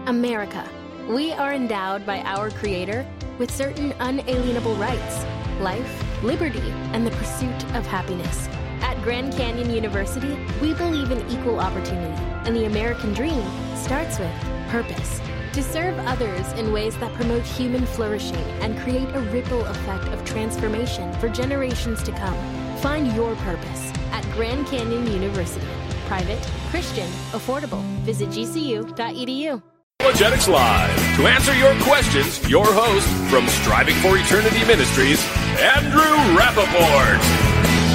America. We are endowed by our Creator with certain unalienable rights: life, liberty, and the pursuit of happiness. At Grand Canyon University, we believe in equal opportunity, and the American dream starts with purpose. To serve others in ways that promote human flourishing and create a ripple effect of transformation for generations to come. Find your purpose at Grand Canyon University. Private, Christian, affordable. Visit gcu.edu. Apologetics Live. To answer your questions, your host from Striving for Eternity Ministries, Andrew Rappaport.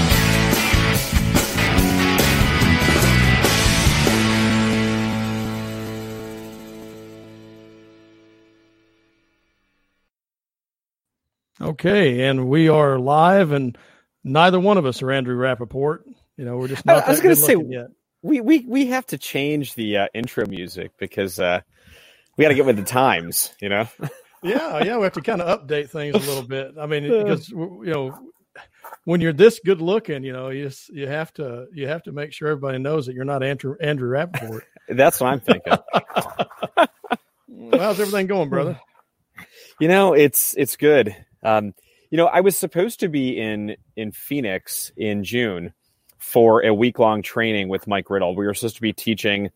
Okay, and we are live, and neither one of us are Andrew Rappaport. You know, we're just not. I was going to say yet. We have to change the intro music because we got to get with the times. You know. Yeah, we have to kind of update things a little bit. I mean, because when you're this good looking, you have to make sure everybody knows that you're not Andrew Rappaport. That's what I'm thinking. Well, how's everything going, brother? It's good. I was supposed to be in Phoenix in June for a week-long training with Mike Riddle. We were supposed to be teaching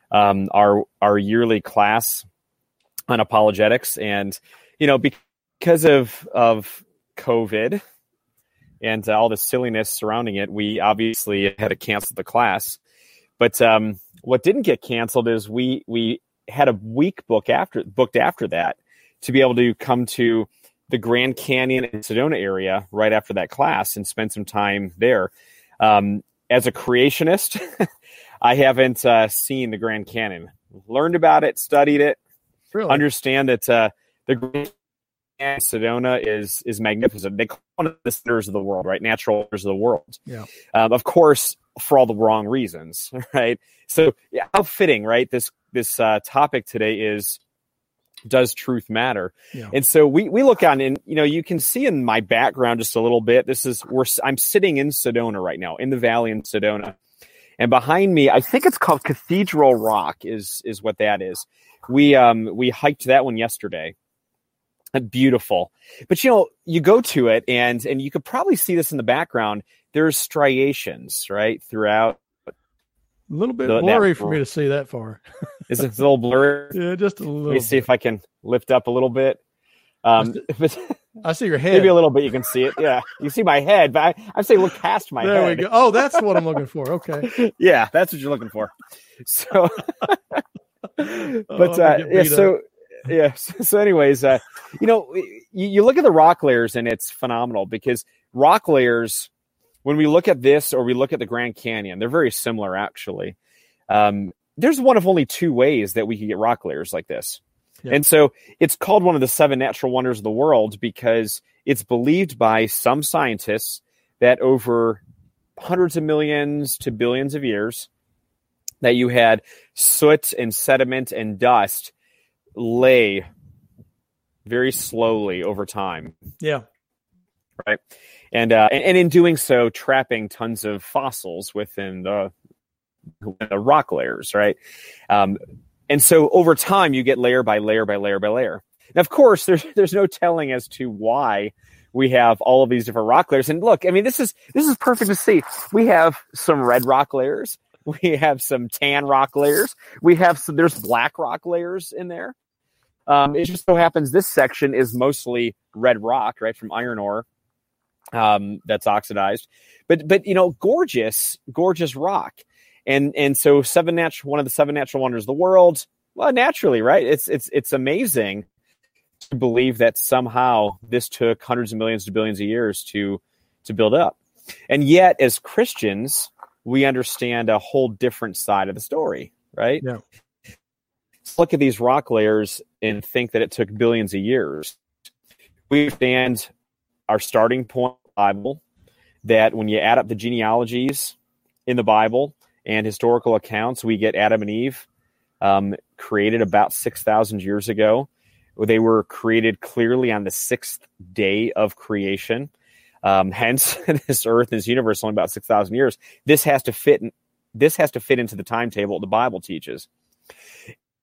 our yearly class on apologetics, and because of COVID and all the silliness surrounding it, we obviously had to cancel the class. But what didn't get canceled is we had a week booked after that to be able to come to the Grand Canyon and Sedona area right after that class and spend some time there. As a creationist, I haven't seen the Grand Canyon. Learned about it, studied it, really? Understand that the Grand Canyon Sedona is magnificent. They call it one of the centers of the world, right? Natural wonders of the world. Yeah. Of course, for all the wrong reasons, right? So, yeah, how fitting, right? This topic today is, does truth matter? Yeah. And so we look on, and you can see in my background just a little bit. I'm sitting in Sedona right now, in the valley in Sedona, and behind me, I think it's called Cathedral Rock, is what that is. We hiked that one yesterday. Beautiful, but you go to it, and you could probably see this in the background. There's striations right throughout. A little bit blurry for me to see that far. Is it a little blurry? Yeah, just a little. Let me see if I can lift up a little bit. I see your head. Maybe a little bit. You can see it. Yeah, you see my head, but I'm saying look past my head. There we go. Oh, that's what I'm looking for. Okay. Yeah, that's what you're looking for. So, So anyways, you look at the rock layers, and it's phenomenal because rock layers, when we look at this or we look at the Grand Canyon, they're very similar, actually. There's one of only two ways that we can get rock layers like this. Yeah. And so it's called one of the 7 natural wonders of the world because it's believed by some scientists that over hundreds of millions to billions of years that you had soot and sediment and dust lay very slowly over time. Yeah. Right. And in doing so, trapping tons of fossils within the rock layers, right? And so over time, you get layer by layer by layer by layer. And of course, there's no telling as to why we have all of these different rock layers. And look, I mean, this is perfect to see. We have some red rock layers. We have some tan rock layers. There's black rock layers in there. It just so happens this section is mostly red rock, right, from iron ore. That's oxidized, but gorgeous rock, and so one of the 7 natural wonders of the world. Well, naturally, right? It's amazing to believe that somehow this took hundreds of millions to billions of years to build up, and yet as Christians, we understand a whole different side of the story, right? Yeah. Let's look at these rock layers and think that it took billions of years. We understand our starting point in the Bible, that when you add up the genealogies in the Bible and historical accounts, we get Adam and Eve created about 6,000 years ago. They were created clearly on the 6th day of creation. Hence, this earth, this universe, only about 6,000 years. This has to fit into the timetable the Bible teaches.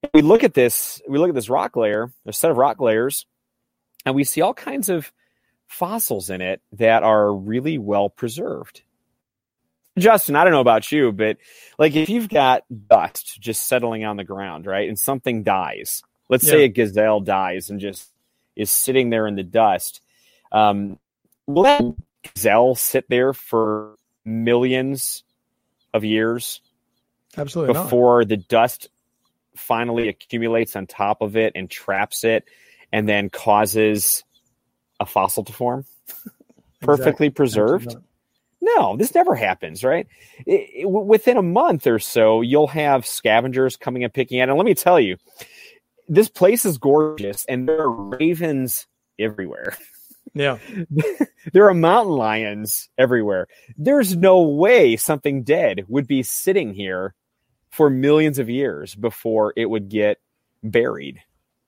We look at this rock layer, a set of rock layers, and we see all kinds of fossils in it that are really well preserved. Justin, I don't know about you, but like if you've got dust just settling on the ground, right, and something dies, let's say a gazelle dies and just is sitting there in the dust, will that gazelle sit there for millions of years? Absolutely before not. The dust finally accumulates on top of it and traps it and then causes a fossil to form? Perfectly preserved? No, this never happens, right? Within a month or so, you'll have scavengers coming and picking at it. And let me tell you, this place is gorgeous, and there are ravens everywhere. Yeah. There are mountain lions everywhere. There's no way something dead would be sitting here for millions of years before it would get buried.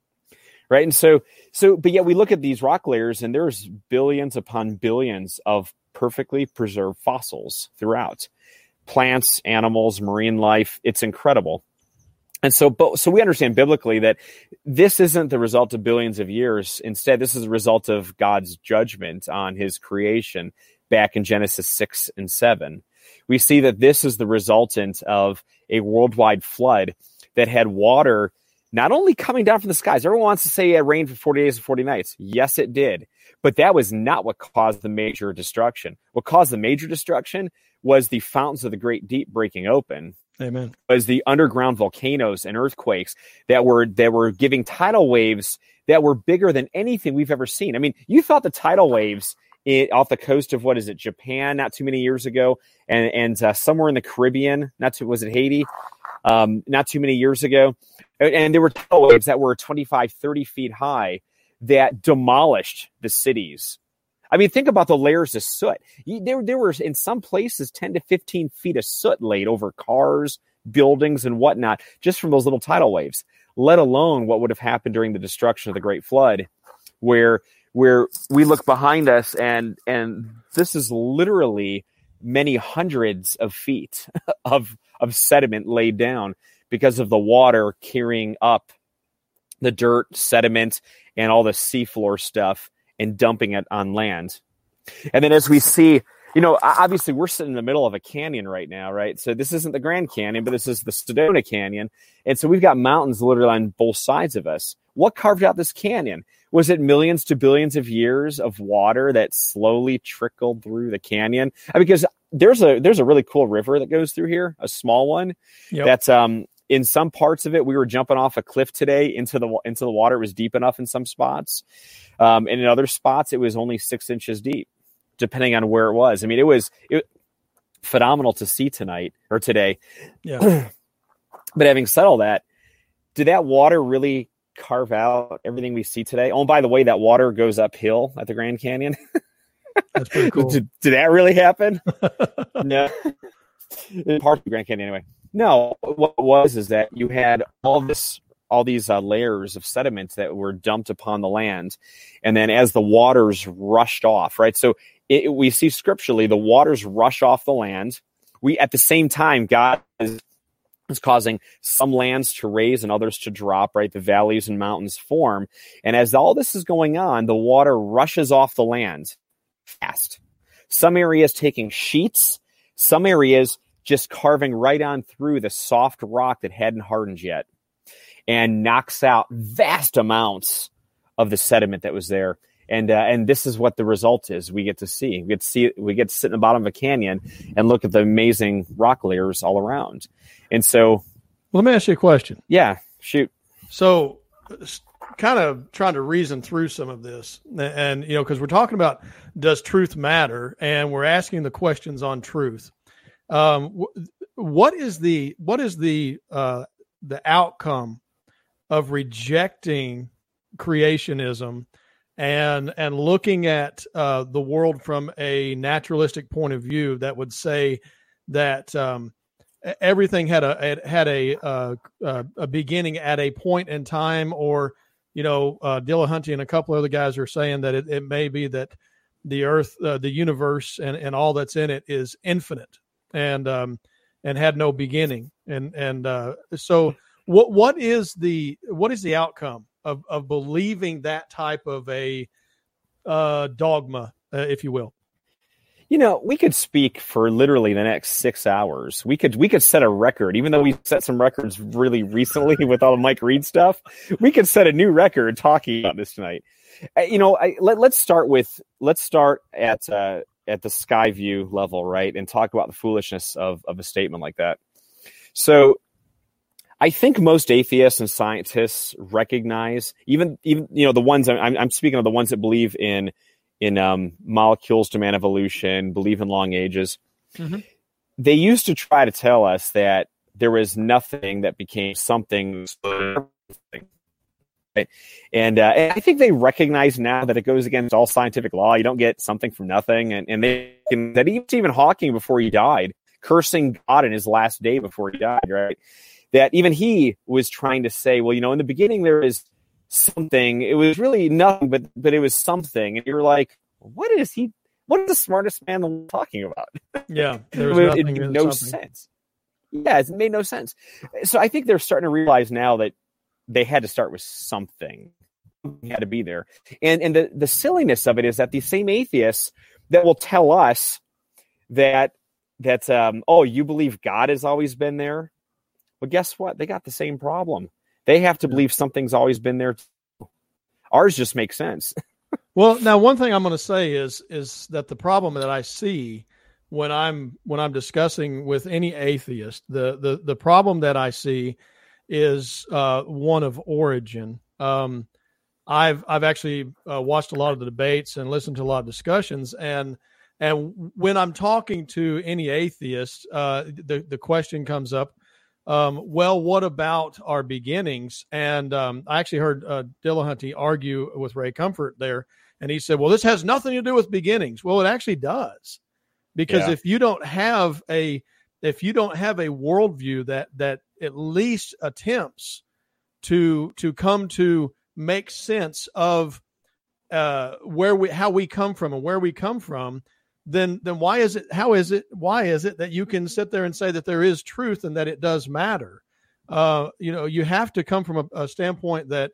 Right. And but yet we look at these rock layers and there's billions upon billions of perfectly preserved fossils throughout. Plants, animals, marine life. It's incredible. And so we understand biblically that this isn't the result of billions of years. Instead, this is a result of God's judgment on his creation back in Genesis 6 and 7. We see that this is the resultant of a worldwide flood that had water not only coming down from the skies. Everyone wants to say it rained for 40 days and 40 nights. Yes, it did. But that was not what caused the major destruction. What caused the major destruction was the fountains of the great deep breaking open. Amen. Was the underground volcanoes and earthquakes that were giving tidal waves that were bigger than anything we've ever seen. I mean, you thought the tidal waves off the coast of, Japan not too many years ago, and somewhere in the Caribbean, was it Haiti? Not too many years ago. And there were tidal waves that were 25, 30 feet high that demolished the cities. I mean, think about the layers of soot. There were, in some places, 10 to 15 feet of soot laid over cars, buildings, and whatnot, just from those little tidal waves, let alone what would have happened during the destruction of the Great Flood, where we look behind us and this is literally many hundreds of feet of sediment laid down because of the water carrying up the dirt, sediment, and all the seafloor stuff and dumping it on land. And then as we see, obviously we're sitting in the middle of a canyon right now, right? So this isn't the Grand Canyon, but this is the Sedona Canyon. And so we've got mountains literally on both sides of us. What carved out this canyon? Was it millions to billions of years of water that slowly trickled through the canyon? Because there's a really cool river that goes through here, a small one. Yep. That's in some parts of it, we were jumping off a cliff today into the water. It was deep enough in some spots. And in other spots, it was only 6 inches deep, depending on where it was. I mean, it was phenomenal to see today. Yeah. But having said all that, did that water really carve out everything we see today? Oh, and by the way, that water goes uphill at the Grand Canyon. That's pretty cool. Did that really happen? No. Part of the Grand Canyon anyway. No, what it was is that you had all these layers of sediments that were dumped upon the land. And then as the waters rushed off, right? So we see scripturally, the waters rush off the land. At the same time, God is causing some lands to raise and others to drop, right? The valleys and mountains form. And as all this is going on, the water rushes off the land fast. Some areas taking sheets, some areas just carving right on through the soft rock that hadn't hardened yet, and knocks out vast amounts of the sediment that was there. And this is what the result is. We get to see. We get to sit in the bottom of a canyon and look at the amazing rock layers all around. And so, let me ask you a question. Yeah, shoot. So, kind of trying to reason through some of this, and because we're talking about does truth matter, and we're asking the questions on truth. What is the outcome of rejecting creationism and looking at the world from a naturalistic point of view that would say that everything had a beginning at a point in time, or Dillahunty and a couple other guys are saying that it may be that the earth, the universe, and all that's in it is infinite and had no beginning, and so what is the outcome of believing that type of a dogma, if you will? We could speak for literally the next 6 hours. We could set a record, even though we set some records really recently with all the Mike Reed stuff. We could set a new record talking about this tonight. Let's start at the Skyview level, right, and talk about the foolishness of a statement like that. So, I think most atheists and scientists recognize, even the ones I'm speaking of, the ones that believe in molecules, demand evolution, believe in long ages. Mm-hmm. They used to try to tell us that there was nothing that became something. Right? And I think they recognize now that it goes against all scientific law. You don't get something from nothing. And that even Hawking, before he died, cursing God in his last day before he died, right? That even he was trying to say, well, in the beginning there is something. It was really nothing, but it was something. And you're like, what is the smartest man talking about? Yeah, it made no sense. Yeah, it made no sense. So I think they're starting to realize now that they had to start with something. It had to be there. And the silliness of it is that these same atheists that will tell us that you believe God has always been there. Well, guess what? They got the same problem. They have to believe something's always been there too. Ours just makes sense. Well, now one thing I'm going to say is that the problem that I see when I'm discussing with any atheist, the problem that I see is one of origin. I've actually watched a lot of the debates and listened to a lot of discussions, and when I'm talking to any atheist, the question comes up. Well, what about our beginnings? And I actually heard Dillahunty argue with Ray Comfort there, and he said, well, this has nothing to do with beginnings. Well, it actually does, because if you don't have a worldview that at least attempts to come to make sense of how we come from and where we come from, then why is it that you can sit there and say that there is truth and that it does matter? You have to come from a standpoint that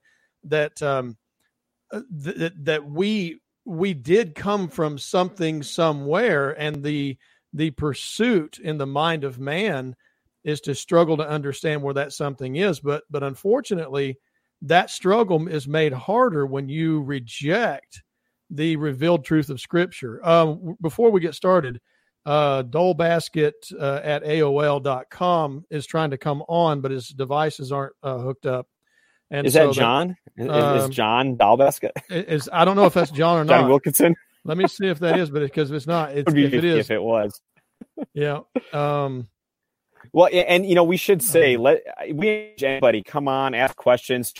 we did come from something somewhere, and the pursuit in the mind of man is to struggle to understand where that something is. But unfortunately, that struggle is made harder when you reject the revealed truth of Scripture. Before we get started, Dolebasket at AOL.com is trying to come on, but his devices aren't hooked up. And is that John? Is John Dolebasket? I don't know if that's John or not. John Wilkinson? Let me see if that is, but because if it's not, if it was. Yeah. Well, and we should say, anybody come on, ask questions.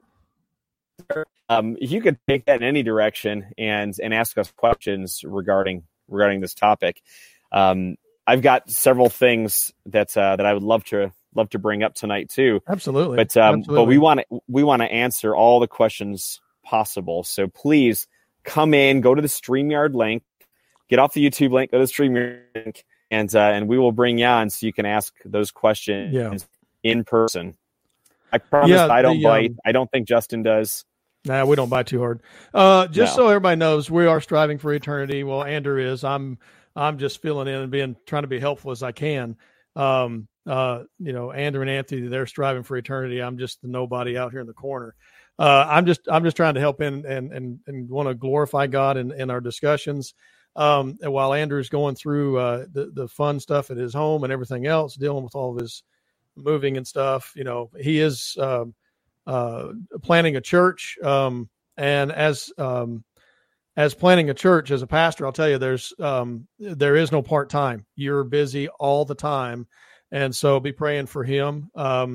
You could take that in any direction and ask us questions regarding this topic. I've got several things that I would love to bring up tonight too. Absolutely. But we want to answer all the questions possible. So please come in, go to the StreamYard link, get off the YouTube link, go to the StreamYard link, and we will bring you on so you can ask those questions in person. I promise I don't bite. I don't think Justin does. Nah, we don't bite too hard. So everybody knows, we are striving for eternity. Well, Andrew is. I'm just filling in and trying to be helpful as I can. Andrew and Anthony, they're striving for eternity. I'm just the nobody out here in the corner. I'm just trying to help in and want to glorify God in our discussions. And while Andrew's going through the fun stuff at his home and everything else, dealing with all of his moving and stuff, he is planning a church. And as planning a church, as a pastor, I'll tell you, there is no part-time. You're busy all the time. And so be praying for him.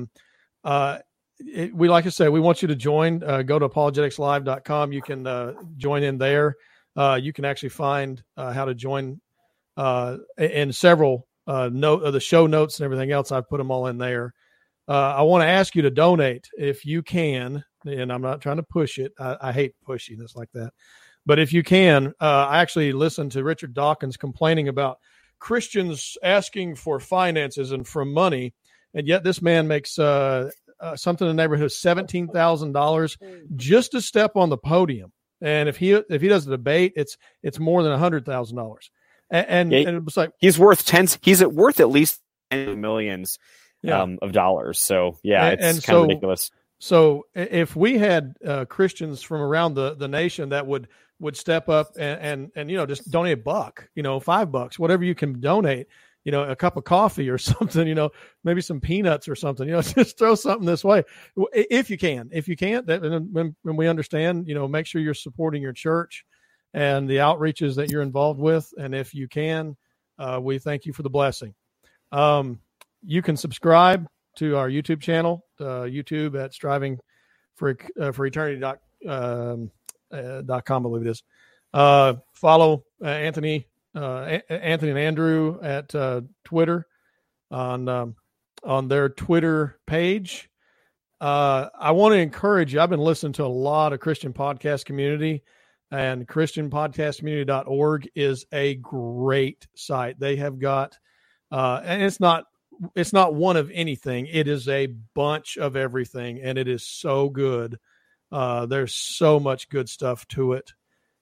Like I said, we want you to join. Go to apologeticslive.com. You can join in there. You can actually find how to join in several the show notes and everything else. I've put them all in there. I want to ask you to donate if you can, and I'm not trying to push it. I hate pushing this like that. But if you can, I actually listened to Richard Dawkins complaining about Christians asking for finances and for money, and yet this man makes something in the neighborhood of $17,000 just to step on the podium. And if he does a debate, it's more than $100,000. And it was like he's worth at least millions of dollars. So it's kind of ridiculous. So if we had Christians from around the nation that would step up and just donate $1, $5, whatever you can donate, a cup of coffee or something, maybe some peanuts or something, just throw something this way. If you can, if you can't, when we understand, make sure you're supporting your church and the outreaches that you're involved with. And if you can, we thank you for the blessing. You can subscribe to our YouTube channel, YouTube at striving for eternity.com, I believe it is. Follow Anthony and Andrew at Twitter on their Twitter page. I want to encourage you. I've been listening to a lot of Christian Podcast Community, and ChristianPodcastCommunity.org is a great site. They have got, and it's not one of anything. It is a bunch of everything, and it is so good. There's so much good stuff to it.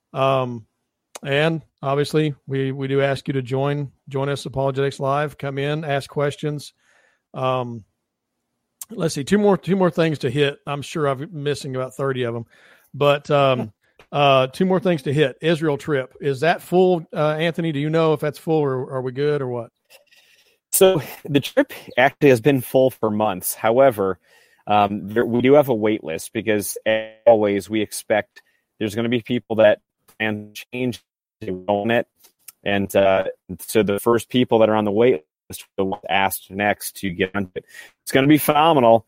And obviously we do ask you to join us Apologetics Live, come in, ask questions. Let's see, two more things to hit. I'm sure I'm missing about 30 of them, but, two more things to hit. Israel trip. Is that full? Anthony, do you know if that's full, or are we good, or what? So the trip actually has been full for months. However, we do have a wait list because, as always, we expect there's going to be people that plan to change on it. And so the first people that are on the wait list will be asked next to get onto it. It's going to be phenomenal.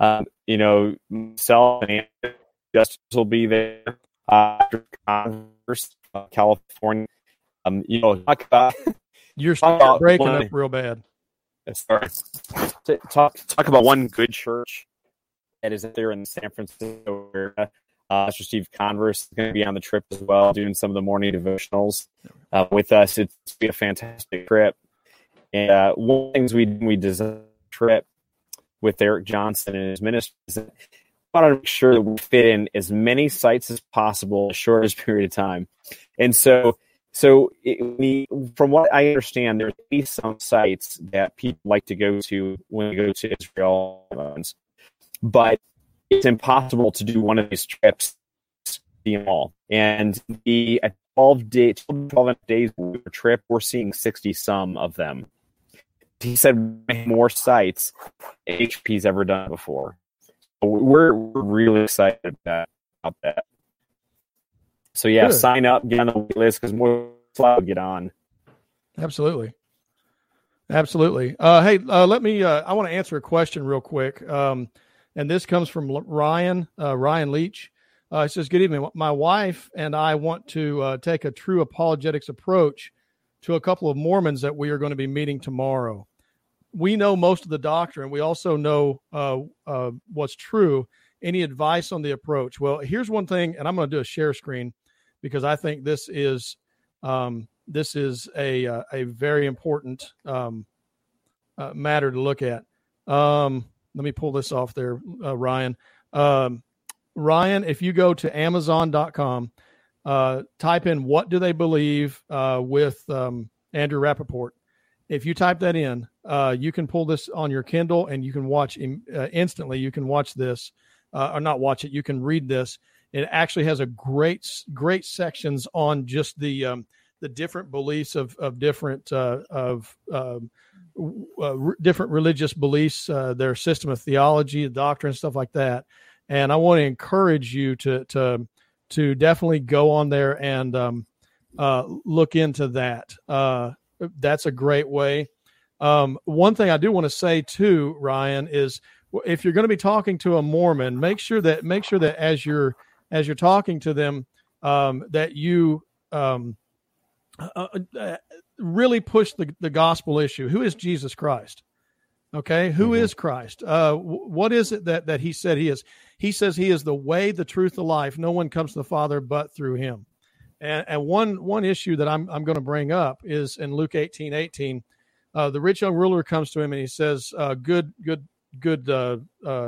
Myself and Justice will be there. Converse, California. Talk about you're breaking up real bad. Sorry. Talk about one good church that is there in the San Francisco area. Pastor Steve Converse is going to be on the trip as well, doing some of the morning devotionals with us. It's going to be a fantastic trip. And one of the things we designed a trip with Eric Johnson and his ministry is that we want to make sure that we fit in as many sites as possible in the shortest period of time. And so from what I understand, there's at least some sites that people like to go to when they go to Israel, but it's impossible to do one of these trips in all. And the 12 days trip, we're seeing 60 some of them. He said more sites than HP's ever done before. So we're really excited about that. So Good. Sign up, get on the wait list because more will get on. Absolutely. Hey, let me. I want to answer a question real quick. And this comes from Ryan Leach. He says, "Good evening. My wife and I want to take a true apologetics approach to a couple of Mormons that we are going to be meeting tomorrow. We know most of the doctrine. We also know what's true. Any advice on the approach?" Well, here's one thing, and I'm going to do a share screen because I think this is a very important matter to look at. Let me pull this off there, Ryan. Ryan, if you go to Amazon.com, type in "what do they believe" with Andrew Rappaport. If you type that in, you can pull this on your Kindle and you can watch instantly. You can watch this, or not watch it. You can read this. It actually has a great sections on just the different beliefs of different different religious beliefs, their system of theology, doctrine, stuff like that. And I want to encourage you to definitely go on there and look into that. That's a great way. One thing I do want to say too, Ryan, is if you're going to be talking to a Mormon, make sure that as you're talking to them, that you really push the gospel issue. Who is Jesus Christ? Okay. Who is Christ? What is it that he said he is? He says he is the way, the truth, the life. No one comes to the Father but through him. And one issue that I'm going to bring up is in Luke 18:18. The rich young ruler comes to him and he says, good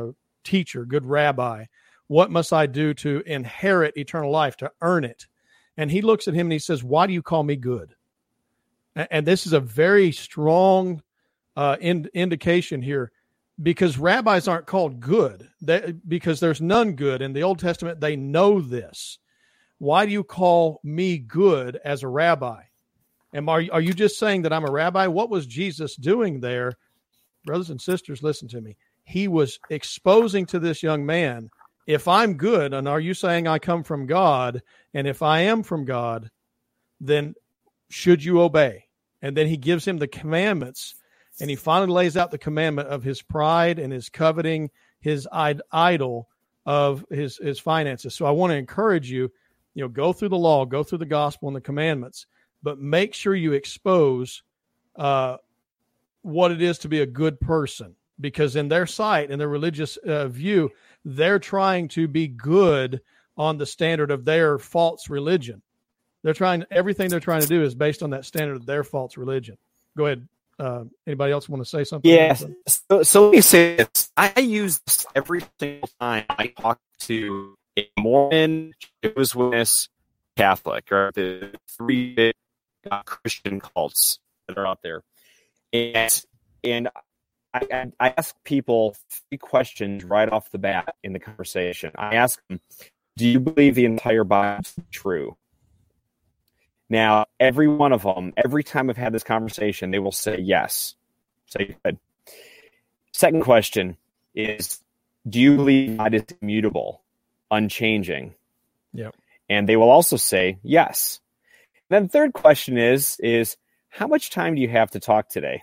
teacher, good rabbi. What must I do to inherit eternal life, to earn it? And he looks at him and he says, why do you call me good? And this is a very strong indication here, because rabbis aren't called good, because there's none good. In the Old Testament, they know this. Why do you call me good as a rabbi? And are you just saying that I'm a rabbi? What was Jesus doing there? Brothers and sisters, listen to me. He was exposing to this young man, if I'm good, and are you saying I come from God? And if I am from God, then should you obey? And then he gives him the commandments, and he finally lays out the commandment of his pride and his coveting, his idol of his finances. So I want to encourage you, go through the law, go through the gospel and the commandments, but make sure you expose what it is to be a good person, because in their sight, in their religious view, they're trying to be good on the standard of their false religion. Everything they're trying to do is based on that standard of their false religion. Go ahead. Anybody else want to say something? Yes. So let me say this. I use this every single time I talk to a Mormon, Jehovah's Witness, Catholic, or the three big Christian cults that are out there. And I ask people 3 questions right off the bat in the conversation. I ask them, do you believe the entire Bible is true? Now, every one of them, every time I've had this conversation, they will say yes. Say good. Second question is, do you believe God is immutable, unchanging? Yep. And they will also say yes. Then the third question is how much time do you have to talk today?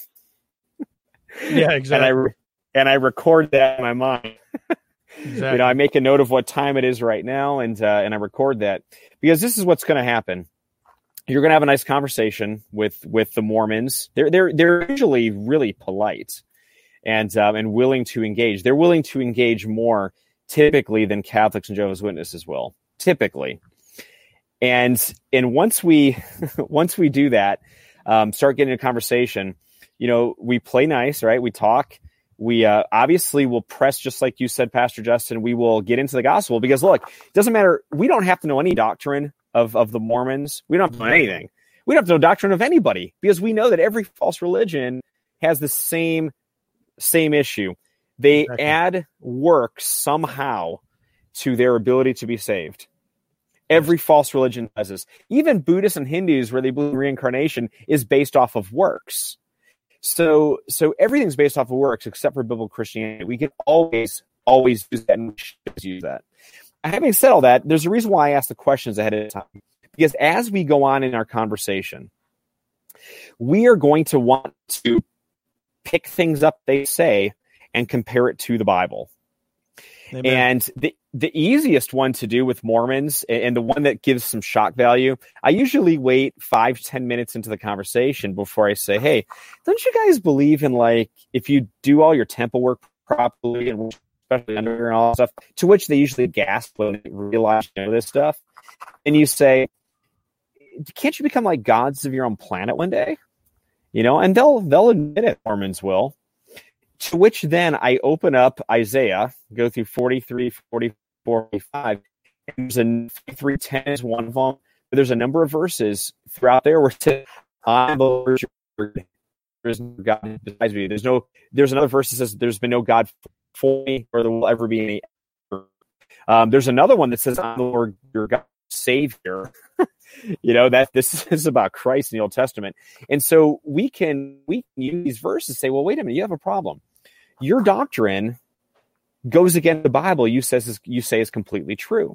Yeah, exactly. And I record that in my mind. Exactly. I make a note of what time it is right now, and I record that, because this is what's going to happen. You're going to have a nice conversation with the Mormons. They're usually really polite and willing to engage. They're willing to engage more typically than Catholics and Jehovah's Witnesses will, typically. And once we do that, start getting a conversation, we play nice, right? We talk. We obviously will press, just like you said, Pastor Justin, we will get into the gospel, because look, it doesn't matter. We don't have to know any doctrine of the Mormons. We don't have to know anything. We don't have to know doctrine of anybody, because we know that every false religion has the same issue. They add works somehow to their ability to be saved. Every false religion does this. Even Buddhists and Hindus, where they believe in reincarnation, is based off of works. So everything's based off of works except for biblical Christianity. We can always use that, and we should use that. Having said all that, there's a reason why I ask the questions ahead of time. Because as we go on in our conversation, we are going to want to pick things up they say and compare it to the Bible. Amen. And the easiest one to do with Mormons, and the one that gives some shock value, I usually wait 5 to 10 minutes into the conversation before I say, hey, don't you guys believe in, like, if you do all your temple work properly, and especially underwear and all that stuff, to which they usually gasp when they realize this stuff. And you say, can't you become like gods of your own planet one day? And they'll admit it, Mormons will. To which then I open up Isaiah, go through 43, 44, 45, and there's a 3:10 is one of them. But there's a number of verses throughout there where it says, I am the Lord your God. There is no God besides me. There's another verse that says, there's been no God for me, or there will ever be any. There's another one that says, I'm the Lord your God, Savior. That this is about Christ in the Old Testament. And so we can use these verses and say, well, wait a minute, you have a problem. Your doctrine goes against the Bible you say is completely true.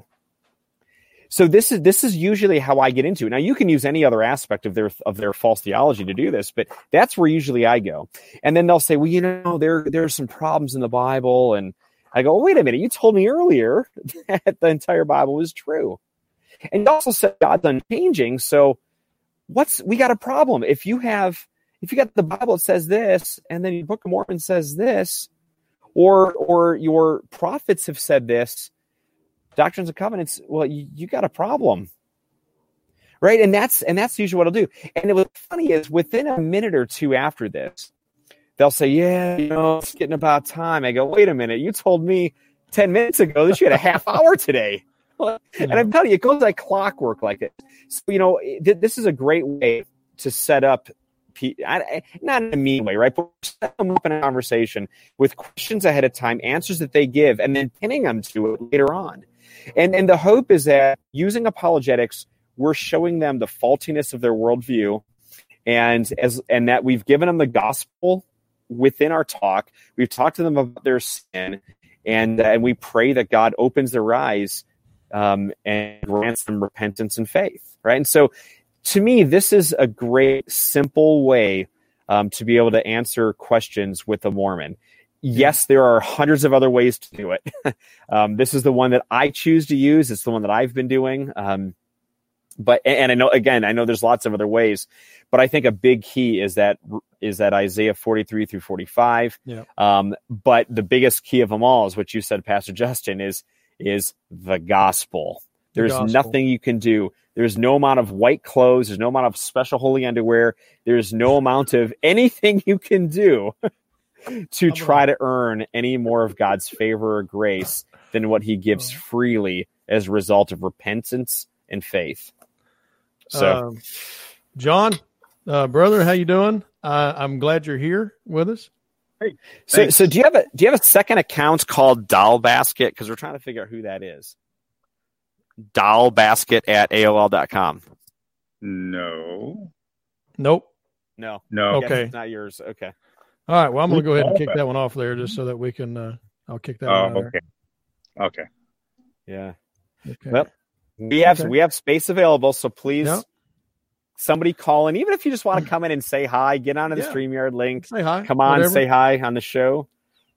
So this is usually how I get into it. Now, you can use any other aspect of their false theology to do this, but that's where usually I go. And then they'll say, well, there's some problems in the Bible. And I go, wait a minute, you told me earlier that the entire Bible was true. And you also said God's unchanging. So we got a problem. If you got the Bible that says this, and then your Book of Mormon says this, or your prophets have said this, Doctrines and Covenants, well, you got a problem. Right? And that's usually what I'll do. And what's funny is, within a minute or two after this, they'll say, yeah, it's getting about time. I go, wait a minute, you told me 10 minutes ago that you had a half hour today. And I'm telling you, it goes like clockwork like it. So, this is a great way to set up, not in a mean way, right? But set them up in a conversation with questions ahead of time, answers that they give, and then pinning them to it later on. And the hope is that using apologetics, we're showing them the faultiness of their worldview, and that we've given them the gospel within our talk. We've talked to them about their sin, and we pray that God opens their eyes and grants them repentance and faith, right? And so, to me, this is a great, simple way to be able to answer questions with a Mormon. Yes, there are hundreds of other ways to do it. This is the one that I choose to use. It's the one that I've been doing. But I know there's lots of other ways, but I think a big key is that Isaiah 43 through 45. Yeah. But the biggest key of them all is what you said, Pastor Justin, is the gospel. There's nothing you can do. There's no amount of white clothes. There's no amount of special holy underwear. There's no amount of anything you can do to try to earn any more of God's favor or grace than what he gives freely as a result of repentance and faith. So, John, brother, how you doing? I'm glad you're here with us. Hey, so do you have a second account called Doll Basket? Because we're trying to figure out who that is. Dollbasket@AOL.com. No. Nope. No. Okay. It's not yours. Okay. All right. Well, I'm going to go ahead and kick that one off there just so that we can, I'll kick that one out. Okay. Yeah. Okay. Well, we have space available, so please, somebody call in. Even if you just want to come in and say hi, get onto the StreamYard link. Say hi. Come on, say hi on the show.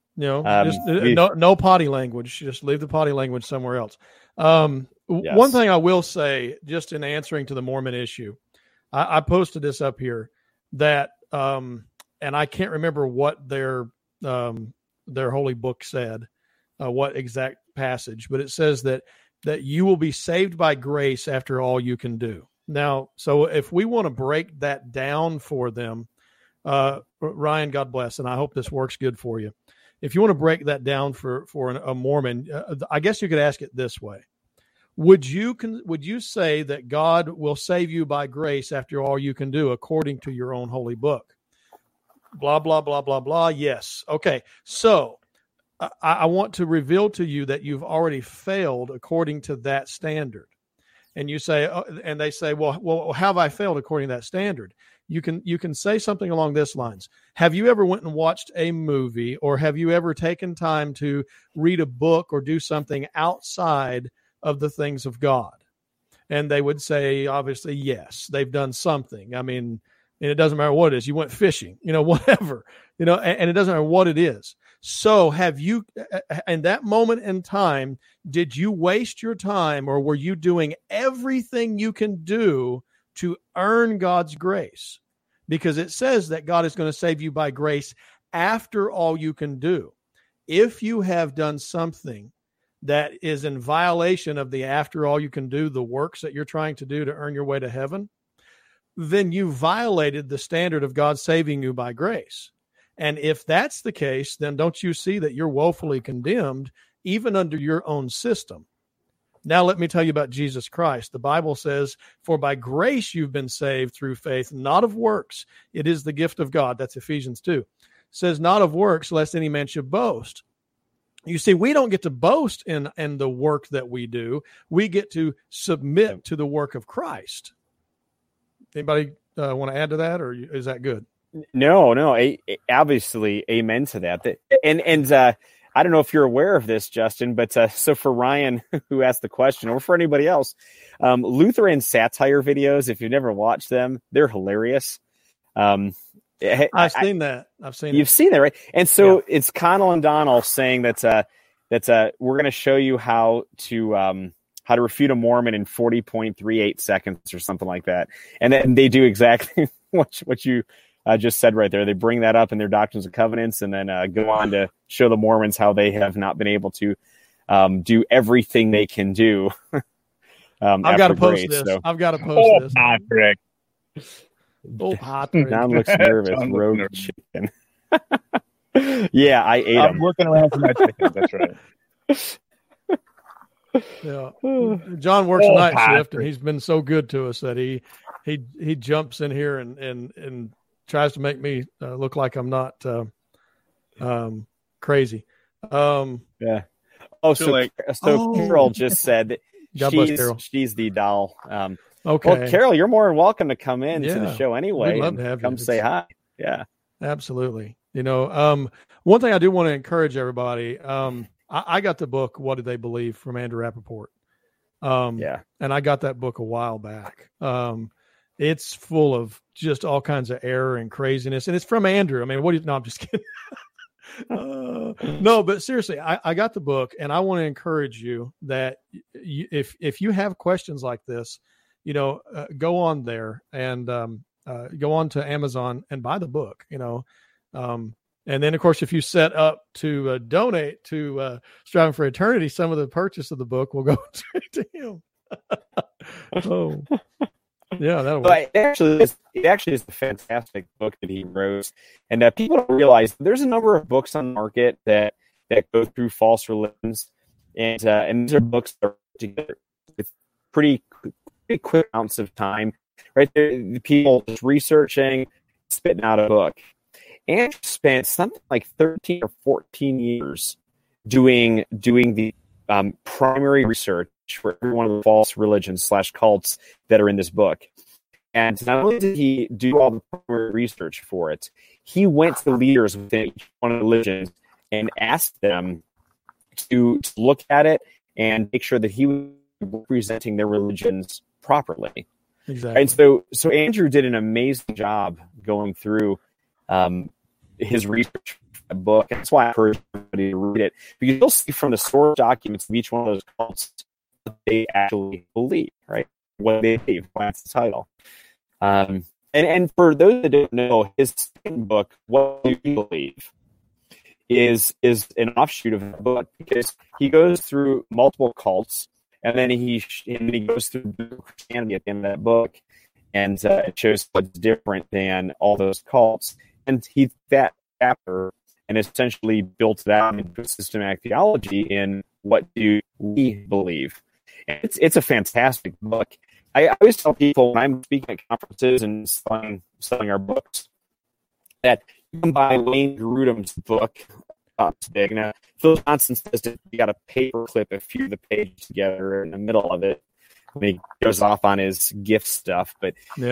No potty language. Just leave the potty language somewhere else. One thing I will say, just in answering to the Mormon issue, I posted this up here that, and I can't remember what their holy book said, what exact passage, but it says that you will be saved by grace after all you can do. Now, so if we want to break that down for them, Ryan, God bless, and I hope this works good for you. If you want to break that down for a Mormon, I guess you could ask it this way. Would you say that God will save you by grace after all you can do according to your own holy book? Blah, blah, blah, blah, blah. Yes. Okay. So I want to reveal to you that you've already failed according to that standard. And you say, and they say, well, how have I failed according to that standard? You can say something along this lines. Have you ever went and watched a movie, or have you ever taken time to read a book or do something outside of the things of God? And they would say, obviously, yes, they've done something. I mean, and it doesn't matter what it is. You went fishing, whatever, and it doesn't matter what it is. So have you, in that moment in time, did you waste your time, or were you doing everything you can do to earn God's grace? Because it says that God is going to save you by grace after all you can do. If you have done something that is in violation of the after all you can do, the works that you're trying to do to earn your way to heaven, then you violated the standard of God saving you by grace. And if that's the case, then don't you see that you're woefully condemned even under your own system? Now let me tell you about Jesus Christ. The Bible says, for by grace you've been saved through faith, not of works. It is the gift of God. That's Ephesians 2. It says, not of works, lest any man should boast. You see, we don't get to boast in the work that we do. We get to submit to the work of Christ. Anybody want to add to that, or is that good? No, obviously, amen to that. And I don't know if you're aware of this, Justin, but so for Ryan, who asked the question, or for anybody else, Lutheran satire videos, if you've never watched them, they're hilarious. I've seen that. You've seen that, right? And so it's Connell and Donnell saying that we're going to show you how to refute a Mormon in 40.38 seconds or something like that. And then they do exactly what you just said right there. They bring that up in their Doctrines and Covenants, and then go on to show the Mormons how they have not been able to do everything they can do. I've got to post this. Oh, Patrick. Oh, Patrick. Don looks nervous. Rogue chicken. Yeah, I ate I'm them. looking around for my chickens. That's right. Yeah, John works a night Patrick. shift, and he's been so good to us that he jumps in here and tries to make me look like I'm not crazy. Yeah. Oh, so Carol just said that God bless Carol. she's the doll. Okay. Well, Carol, you're more than welcome to come in to the Yeah, show anyway. we'd love and to have you. come say hi. Yeah. Absolutely. One thing I do want to encourage everybody. I got the book, What Did They Believe, from Andrew Rappaport. Yeah. And I got that book a while back. It's full of just all kinds of error and craziness. And it's from Andrew. I mean, no, I'm just kidding. No, but seriously, I got the book, and I want to encourage you that if you have questions like this, go on there and go on to Amazon and buy the book, and then, of course, if you set up to donate to Striving for Eternity, some of the purchase of the book will go straight to him. Oh, yeah, that'll work. But it actually is a fantastic book that he wrote, and people don't realize there's a number of books on the market that go through false religions, and these are books that are put together with pretty quick amounts of time, right? The people just researching, spitting out a book. Andrew spent something like 13 or 14 years doing the primary research for every one of the false religions / cults that are in this book. And not only did he do all the primary research for it, he went to the leaders within each one of the religions and asked them to look at it and make sure that he was representing their religions properly. Exactly. And so Andrew did an amazing job going through his research book. That's why I encourage everybody to read it, because you'll see from the source documents of each one of those cults what they actually believe, right? What they believe. That's the title. And for those that don't know, his second book, What Do You Believe, is an offshoot of the book, because he goes through multiple cults, and then he goes through Christianity at the end of that book, and it shows what's different than all those cults. And he that chapter and essentially built that into systematic theology in What Do We Believe. And it's a fantastic book. I always tell people when I'm speaking at conferences and selling our books that you can buy Wayne Grudem's book. It's big. Now, Phil Johnson says that you got to paper clip a few of the pages together in the middle of it when he goes off on his gift stuff. But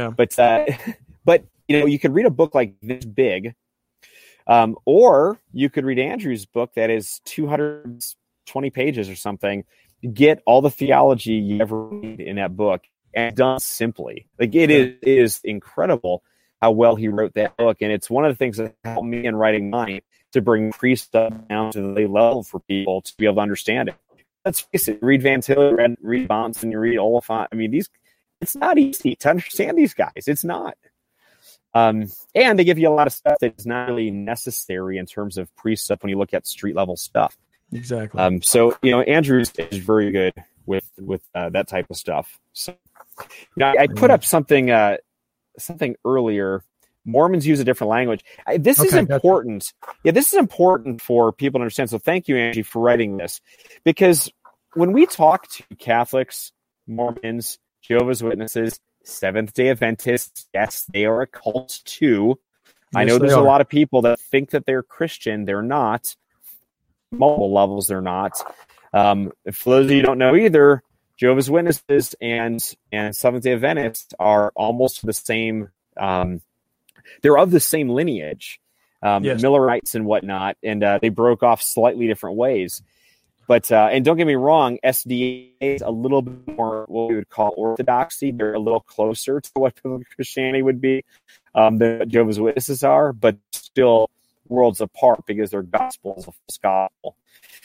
you could read a book like this big, or you could read Andrew's book that is 220 pages or something. Get all the theology you ever read in that book, and done simply. Like it is incredible how well he wrote that book, and it's one of the things that helped me in writing mine to bring pre-stuff down to the level for people to be able to understand it. Let's face it, read Van Til, read Bahnsen, you read Oliphant. I mean, it's not easy to understand these guys. It's not. And they give you a lot of stuff that's not really necessary in terms of pre-stuff when you look at street level stuff. Exactly. So Andrew is very good with that type of stuff. So I put up something earlier. Mormons use a different language. This is important. Gotcha. Yeah, this is important for people to understand. So thank you, Angie, for writing this, because when we talk to Catholics, Mormons, Jehovah's Witnesses, Seventh-day Adventists, yes, they are a cult too. Yes, I know there's a lot of people that think that they're Christian. They're not. Multiple levels, they're not. For those of you who don't know either, Jehovah's Witnesses and Seventh-day Adventists are almost the same. They're of the same lineage, yes. Millerites and whatnot, and they broke off slightly different ways. But and don't get me wrong, SDA is a little bit more what we would call orthodoxy. They're a little closer to what Christianity would be than Jehovah's Witnesses are, but still worlds apart because their gospel is a false gospel.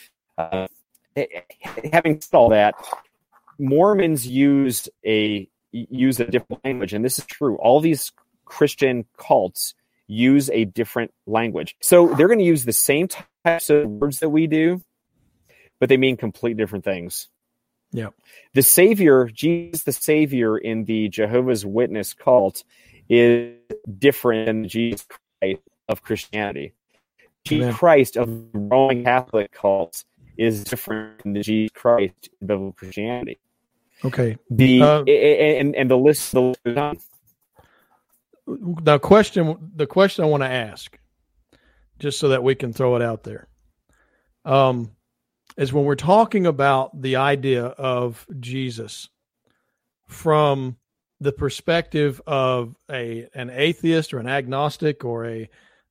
Having said all that, Mormons use a different language, and this is true. All these Christian cults use a different language. So they're going to use the same types of words that we do, but they mean completely different things. Yeah. The Savior, Jesus the Savior in the Jehovah's Witness cult is different than Jesus Christ of Christianity. Jesus Christ of Roman Catholic cults is different than the Jesus Christ in biblical Christianity. Okay. And the list goes on. The question I want to ask, just so that we can throw it out there, is when we're talking about the idea of Jesus from the perspective of an atheist or an agnostic or a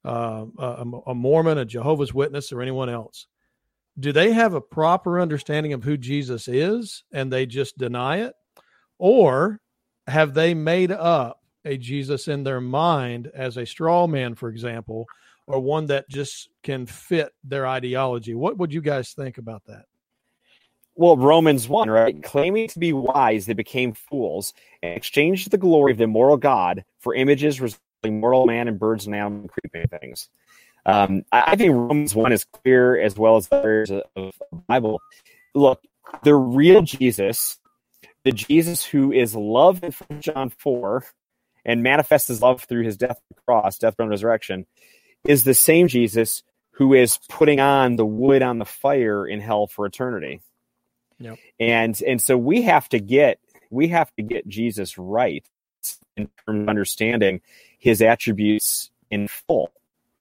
Mormon, a Jehovah's Witness, or anyone else, do they have a proper understanding of who Jesus is and they just deny it? Or have they made up a Jesus in their mind as a straw man, for example, or one that just can fit their ideology? What would you guys think about that? Well, Romans 1, right? Claiming to be wise, they became fools and exchanged the glory of the immortal God for images resembling mortal man and birds and animals and creeping things. I think Romans 1 is clear, as well as others of the Bible. Look, the real Jesus, the Jesus who is loved in 1 John 4 and manifests his love through his death on the cross, death, burial, and resurrection, is the same Jesus who is putting on the wood on the fire in hell for eternity. Yep. And so we have to get Jesus right in terms of understanding his attributes in full.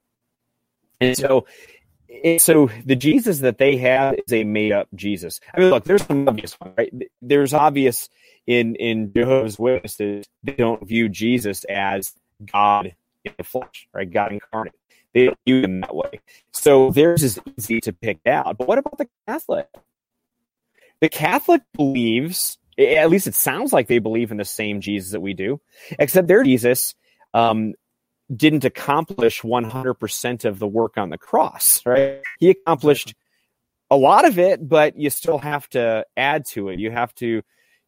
And so the Jesus that they have is a made up Jesus. I mean, look, there's some obvious one, right? There's obvious in Jehovah's Witnesses, they don't view Jesus as God in the flesh, right? God incarnate. They don't view him that way. So theirs is easy to pick out. But what about the Catholic? The Catholic believes, at least it sounds like they believe in the same Jesus that we do, except their Jesus didn't accomplish 100% of the work on the cross, right? He accomplished a lot of it, but you still have to add to it. You have to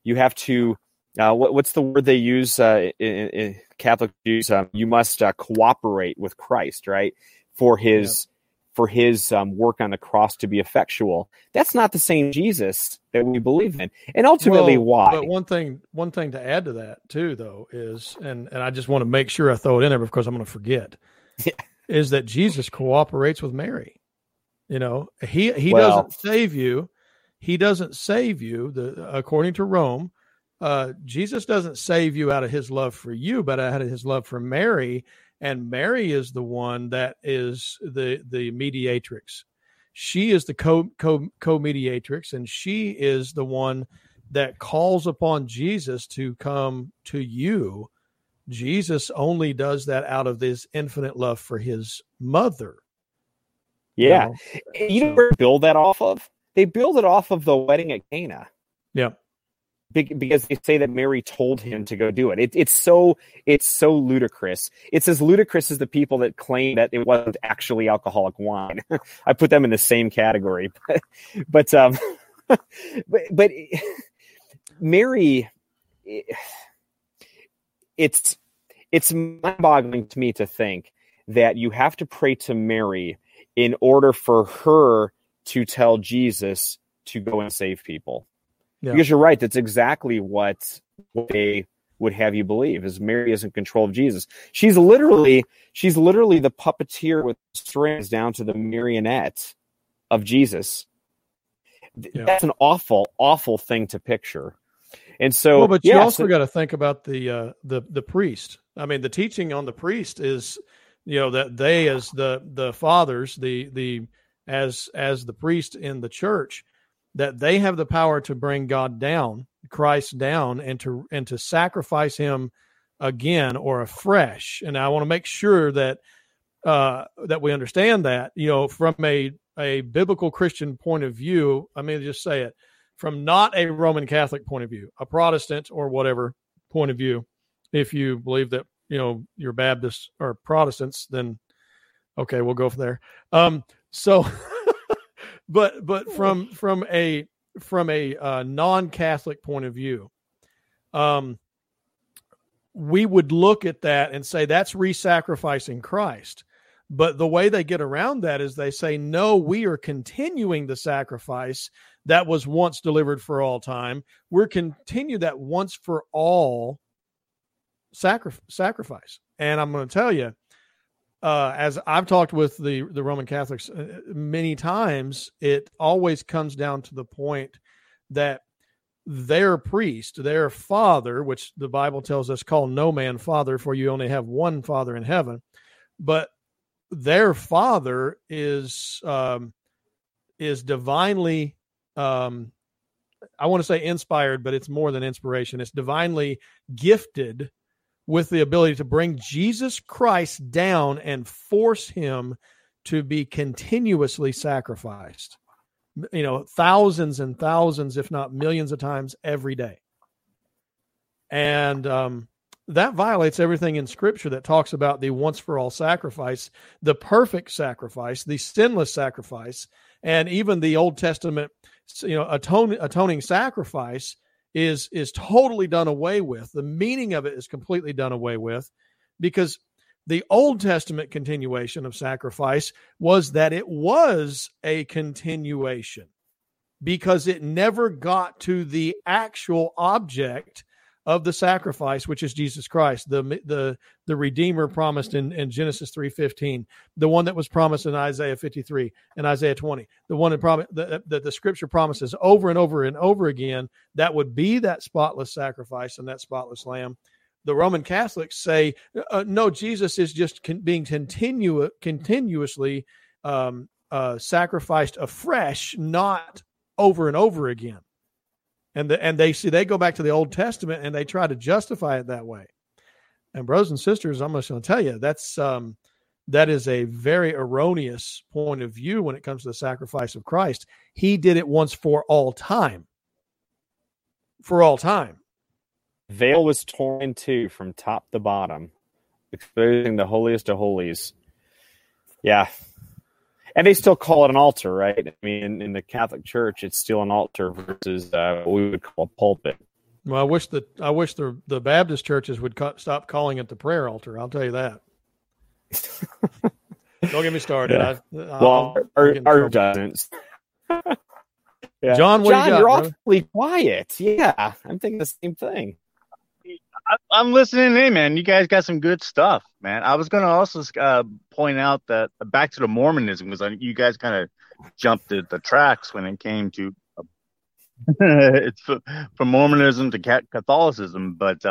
what's the word they use in Catholic use? You must cooperate with Christ, right? For his work on the cross to be effectual. That's not the same Jesus that we believe in. And ultimately, why? But one thing to add to that too, though, is, and I just want to make sure I throw it in there because I'm going to forget, is that Jesus cooperates with Mary. You know, he doesn't save you. He doesn't save you. According to Rome, Jesus doesn't save you out of his love for you, but out of his love for Mary. And Mary is the one that is the mediatrix. She is the co-mediatrix, and she is the one that calls upon Jesus to come to you. Jesus only does that out of this infinite love for his mother. Yeah. You know where they build that off of? They build it off of the wedding at Cana. Yeah. Because they say that Mary told him to go do it. It's so ludicrous. It's as ludicrous as the people that claim that it wasn't actually alcoholic wine. I put them in the same category. But Mary, it's mind-boggling to me to think that you have to pray to Mary in order for her to tell Jesus to go and save people. Yeah. Because you're right, that's exactly what they would have you believe, is Mary is in control of Jesus. She's literally the puppeteer with strings down to the marionette of Jesus. Yeah. That's an awful, awful thing to picture. And so, but you also got to think about the priest. I mean, the teaching on the priest is, that they, as the fathers, as the priest in the church, that they have the power to bring God down, Christ down, and to sacrifice him again or afresh. And I want to make sure that we understand that, from a biblical Christian point of view. I mean, just say it, from not a Roman Catholic point of view, a Protestant or whatever point of view. If you believe that, you're Baptists or Protestants, then okay, we'll go from there. But from a non-Catholic point of view, we would look at that and say that's re-sacrificing Christ. But the way they get around that is they say, no, we are continuing the sacrifice that was once delivered for all time. We're continue that once for all sacrifice. And I'm going to tell you, as I've talked with the Roman Catholics many times, it always comes down to the point that their priest, their father, which the Bible tells us, call no man father, for you only have one Father in heaven, but their father is divinely, I want to say inspired, but it's more than inspiration. It's divinely gifted with the ability to bring Jesus Christ down and force him to be continuously sacrificed, thousands and thousands, if not millions of times every day. And that violates everything in Scripture that talks about the once for all sacrifice, the perfect sacrifice, the sinless sacrifice, and even the Old Testament, atoning sacrifice is totally done away with. The meaning of it is completely done away with, because the Old Testament continuation of sacrifice was that it was a continuation, because it never got to the actual object of the sacrifice, which is Jesus Christ, the Redeemer promised in Genesis 3:15, the one that was promised in Isaiah 53 and Isaiah 20, the one that the Scripture promises over and over and over again, that would be that spotless sacrifice and that spotless lamb. The Roman Catholics say, no, Jesus is just being continuously sacrificed afresh, not over and over again. And they go back to the Old Testament and they try to justify it that way. And brothers and sisters, I'm just going to tell you, that is a very erroneous point of view when it comes to the sacrifice of Christ. He did it once for all time. For all time. Veil was torn in two from top to bottom, exposing the holiest of holies. Yeah. And they still call it an altar, right? I mean, in the Catholic Church, it's still an altar versus what we would call a pulpit. Well, I wish the Baptist churches would stop calling it the prayer altar. I'll tell you that. Don't get me started. Yeah. Our doesn't. Yeah. John, what do you got, you're brother? awfully quiet. Yeah, I'm thinking the same thing. I'm listening in, man. You guys got some good stuff, man. I was going to also point out that back to the Mormonism, because you guys kind of jumped the tracks when it came to it's from Mormonism to Catholicism. But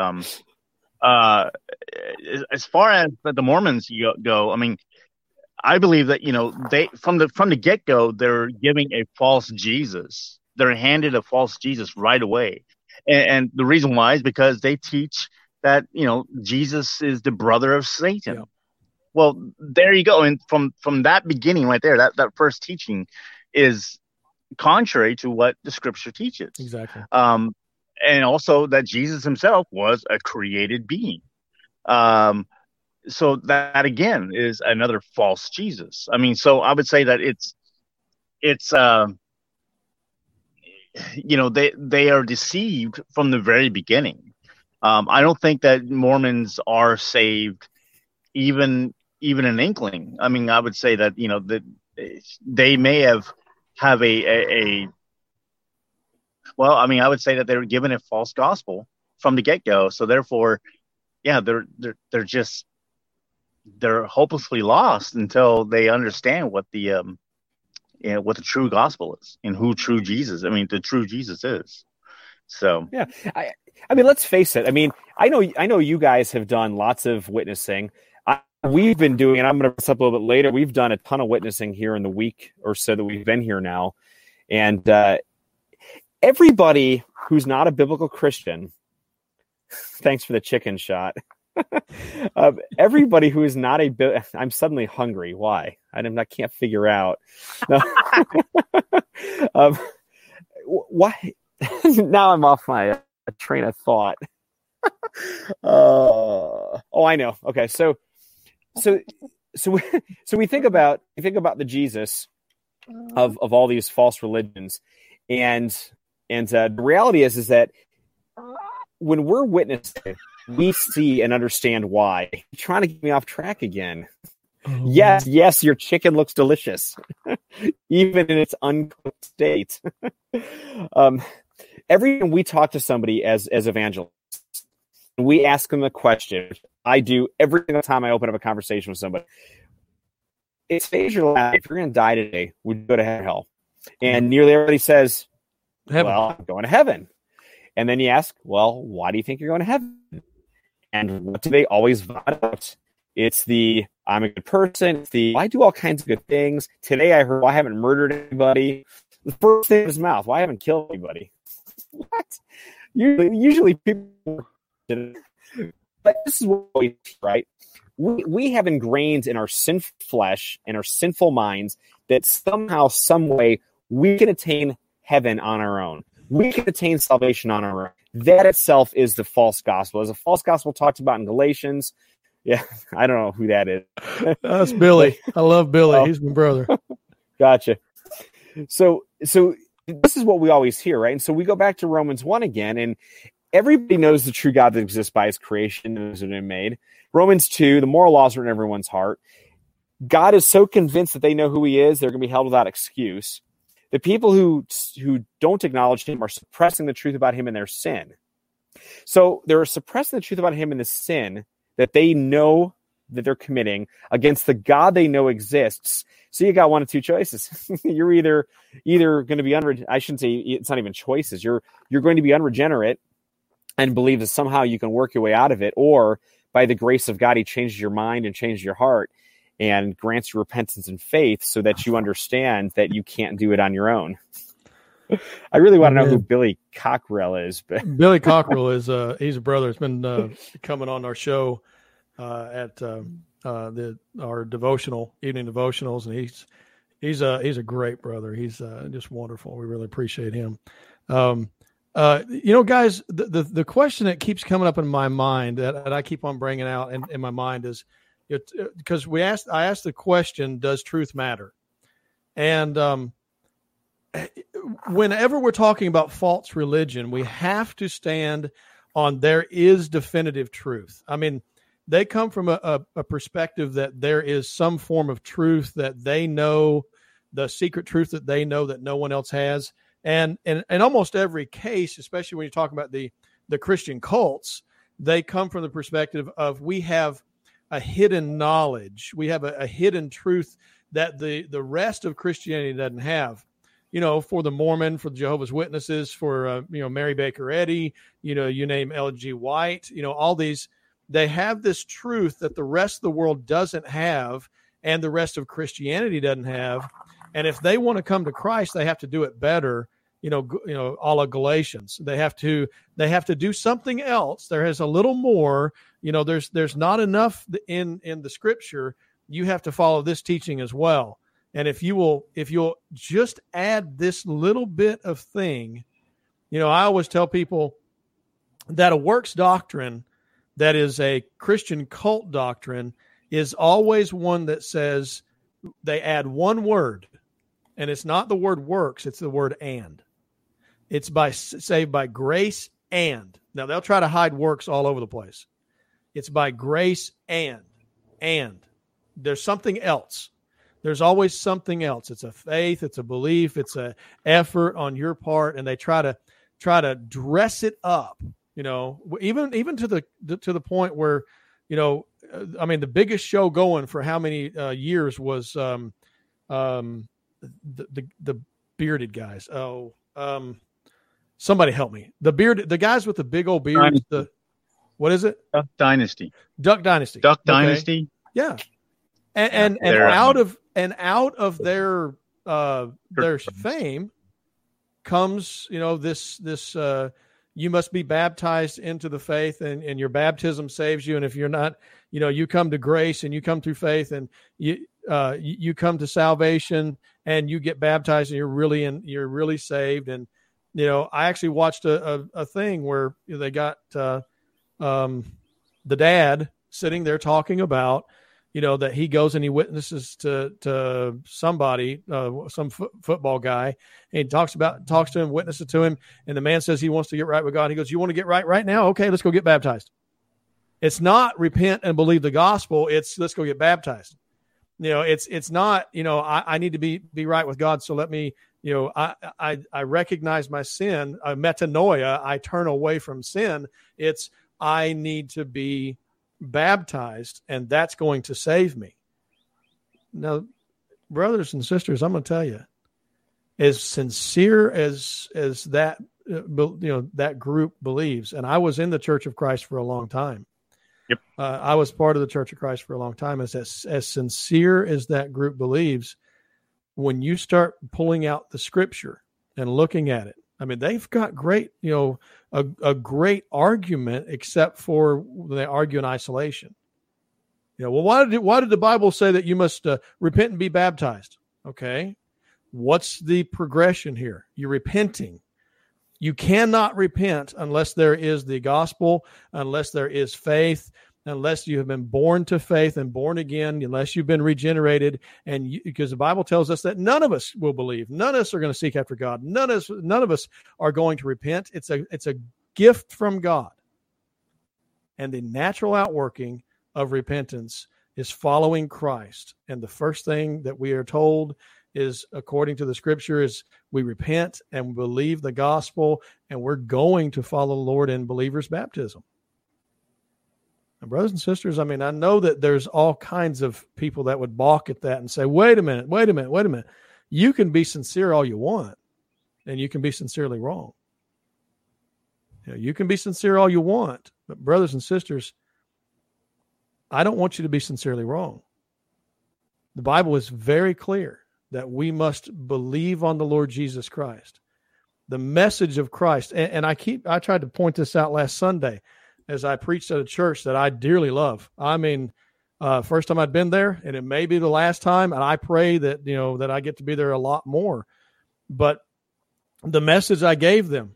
as far as the Mormons go, I mean, I believe that they from the get go they're giving a false Jesus. They're handed a false Jesus right away. And the reason why is because they teach that, Jesus is the brother of Satan. Yeah. Well, there you go. And from that beginning right there, that first teaching is contrary to what the Scripture teaches. Exactly. And also that Jesus himself was a created being. So that again is another false Jesus. I mean, so I would say that it's they are deceived from the very beginning. I don't think that Mormons are saved even an inkling. I mean, I would say that that they may have a well, I mean, I would say that they were given a false gospel from the get go. So therefore, yeah, they're hopelessly lost until they understand what the what the true gospel is and who true Jesus. I mean, the true Jesus is. So yeah, I mean, let's face it. I mean, I know you guys have done lots of witnessing. We've been doing, and I'm going to bring this up a little bit later. We've done a ton of witnessing here in the week or so that we've been here now, and everybody who's not a biblical Christian. Thanks for the chicken shot. Everybody who is not I'm suddenly hungry. Why? I can't figure out. No. Why? Now I'm off my train of thought. Oh, I know. Okay, so we think about the Jesus of all these false religions, and the reality is that when we're witnessing, we see and understand why. You're trying to get me off track again. Oh. Yes, your chicken looks delicious, even in its uncooked state. Every time we talk to somebody as evangelists, we ask them a question. I do every single time I open up a conversation with somebody. it's phase your life. If you're going to die today, would you go to heaven or hell? And nearly everybody says, Heaven. well, I'm going to heaven. And then you ask, well, why do you think you're going to heaven? And what do they always vote out? It's the, I'm a good person. It's the, I do all kinds of good things. Today I heard, well, I haven't murdered anybody. The first thing in his mouth, well, I haven't killed anybody. What? Usually people, but this is what we, right? We have ingrained in our sinful flesh and our sinful minds that somehow, some way, we can attain heaven on our own. We can attain salvation on our own. That itself is the false gospel. As a false gospel talked about in Galatians, yeah, I don't know who that is. That's Billy. I love Billy. He's my brother. Gotcha. So this is what we always hear, right? And so we go back to Romans 1 again, and everybody knows the true God that exists by his creation and has been made. Romans 2, the moral laws are in everyone's heart. God is so convinced that they know who he is, they're going to be held without excuse. The people who don't acknowledge him are suppressing the truth about him in their sin. So they're suppressing the truth about him in the sin that they know that they're committing against the God they know exists. So you got one of two choices. You're either going to be I shouldn't say it's not even choices. You're going to be unregenerate and believe that somehow you can work your way out of it, or by the grace of God, he changes your mind and changes your heart and grants you repentance and faith so that you understand that you can't do it on your own. I really want to know who Billy Cockrell is. But Billy Cockrell is he's a brother. He's been coming on our show at our devotional evening devotionals, and he's a great brother. He's just wonderful. We really appreciate him. Guys, the question that keeps coming up in my mind that I keep on bringing out in my mind is, because I asked the question, does truth matter? And whenever we're talking about false religion, we have to stand on there is definitive truth. I mean, they come from a perspective that there is some form of truth that they know, the secret truth that they know that no one else has. And in almost every case, especially when you're talking about the Christian cults, they come from the perspective of we have a hidden knowledge. We have a hidden truth that the rest of Christianity doesn't have. For the Mormon, for the Jehovah's Witnesses, for Mary Baker Eddy, you name Ellen White, all these, they have this truth that the rest of the world doesn't have and the rest of Christianity doesn't have. And if they want to come to Christ, they have to do it better, a la Galatians. They have to do something else. There is a little more, there's not enough in the scripture. You have to follow this teaching as well. And if you'll just add this little bit of thing, I always tell people that a works doctrine that is a Christian cult doctrine is always one that says they add one word, and it's not the word works, it's the word and. It's saved by grace and. Now, they'll try to hide works all over the place. It's by grace and. There's something else. There's always something else. It's a faith, it's a belief, it's an effort on your part, and they try to dress it up, even to the point where, the biggest show going for how many years was the bearded guys. Somebody help me. The guys with the big old beards. What is it? Duck Dynasty. Duck Dynasty. Yeah. And out of their fame comes, this you must be baptized into the faith, and your baptism saves you. And if you're not, you come to grace and you come through faith, and you come to salvation and you get baptized, and you're really saved. And I actually watched a thing where they got the dad sitting there talking about, that he goes and he witnesses to somebody, some football guy, and he talks to him, witnesses to him, and the man says he wants to get right with God. He goes, "You want to get right now? Okay, let's go get baptized." It's not repent and believe the gospel. It's let's go get baptized. It's not, I need to be right with God. So let me, I recognize my sin, metanoia. I turn away from sin. It's, I need to be baptized, and that's going to save me. Now, brothers and sisters, I'm going to tell you, as sincere as that, that group believes, and I was in the Church of Christ for a long time. Yep. I was part of the Church of Christ for a long time. As sincere as that group believes, when you start pulling out the scripture and looking at it, I mean, they've got great, a great argument, except for they argue in isolation. Well, why did the Bible say that you must repent and be baptized? Okay. What's the progression here? You're repenting. You cannot repent unless there is the gospel, unless there is faith, unless you have been born to faith and born again, unless you've been regenerated. And because the Bible tells us that none of us will believe. None of us are going to seek after God. None of us are going to repent. It's a gift from God. And the natural outworking of repentance is following Christ. And the first thing that we are told is, according to the scripture, is we repent and we believe the gospel, and we're going to follow the Lord in believers' baptism. And brothers and sisters, I mean, I know that there's all kinds of people that would balk at that and say, wait a minute. You can be sincere all you want, and you can be sincerely wrong. You can be sincere all you want, but brothers and sisters, I don't want you to be sincerely wrong. The Bible is very clear that we must believe on the Lord Jesus Christ. The message of Christ, and I tried to point this out last Sunday as I preached at a church that I dearly love. I mean, first time I'd been there, and it may be the last time, and I pray that, that I get to be there a lot more. But the message I gave them,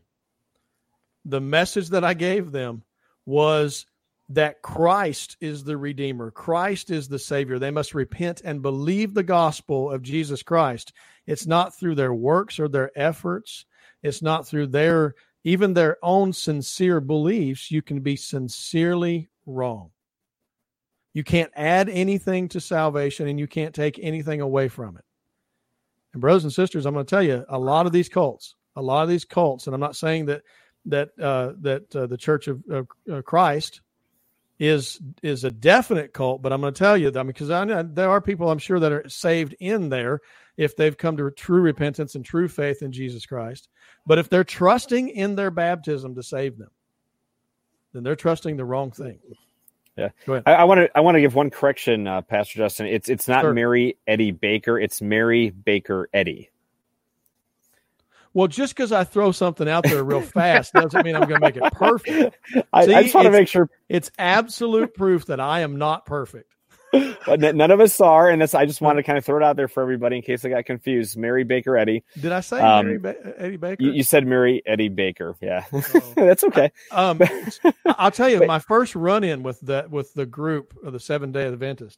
was that Christ is the Redeemer. Christ is the Savior. They must repent and believe the gospel of Jesus Christ. It's not through their works or their efforts. It's not through even their own sincere beliefs. You can be sincerely wrong. You can't add anything to salvation, and you can't take anything away from it. And brothers and sisters, I'm going to tell you, a lot of these cults, and I'm not saying that the Church of Christ is a definite cult, but I'm going to tell you that, because I know there are people, I'm sure, that are saved in there if they've come to true repentance and true faith in Jesus Christ. But if they're trusting in their baptism to save them, then they're trusting the wrong thing. Yeah. Go ahead. I want to give one correction, Pastor Justin. It's not Sure. Mary Eddy Baker. It's Mary Baker Eddy. Well, just because I throw something out there real fast doesn't mean I'm going to make it perfect. I just want to make sure. It's absolute proof that I am not perfect. But none of us are, and I just wanted to kind of throw it out there for everybody in case I got confused. Mary Baker Eddy. Did I say Mary Eddy Baker? You said Mary Eddy Baker. Yeah, that's okay. I'll tell you, my first run-in with the group of the Seventh-day Adventist,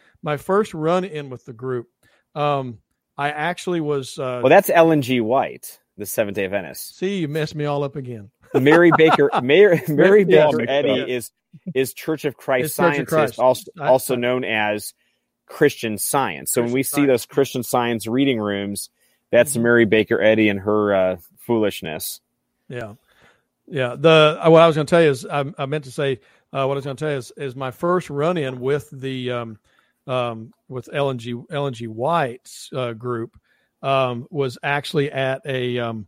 I actually was. Well, that's Ellen G. White, the Seventh-day Adventist. See, you messed me all up again. Mary Baker Yeah. Eddy is Church of Christ Scientist, also known as Christian Science. So when we see those Christian Science reading rooms, that's Mary Baker Eddy and her foolishness. Yeah. What I was going to tell you is, I meant to say, what I was going to tell you is my first run-in with the with Ellen G. White's group was actually at a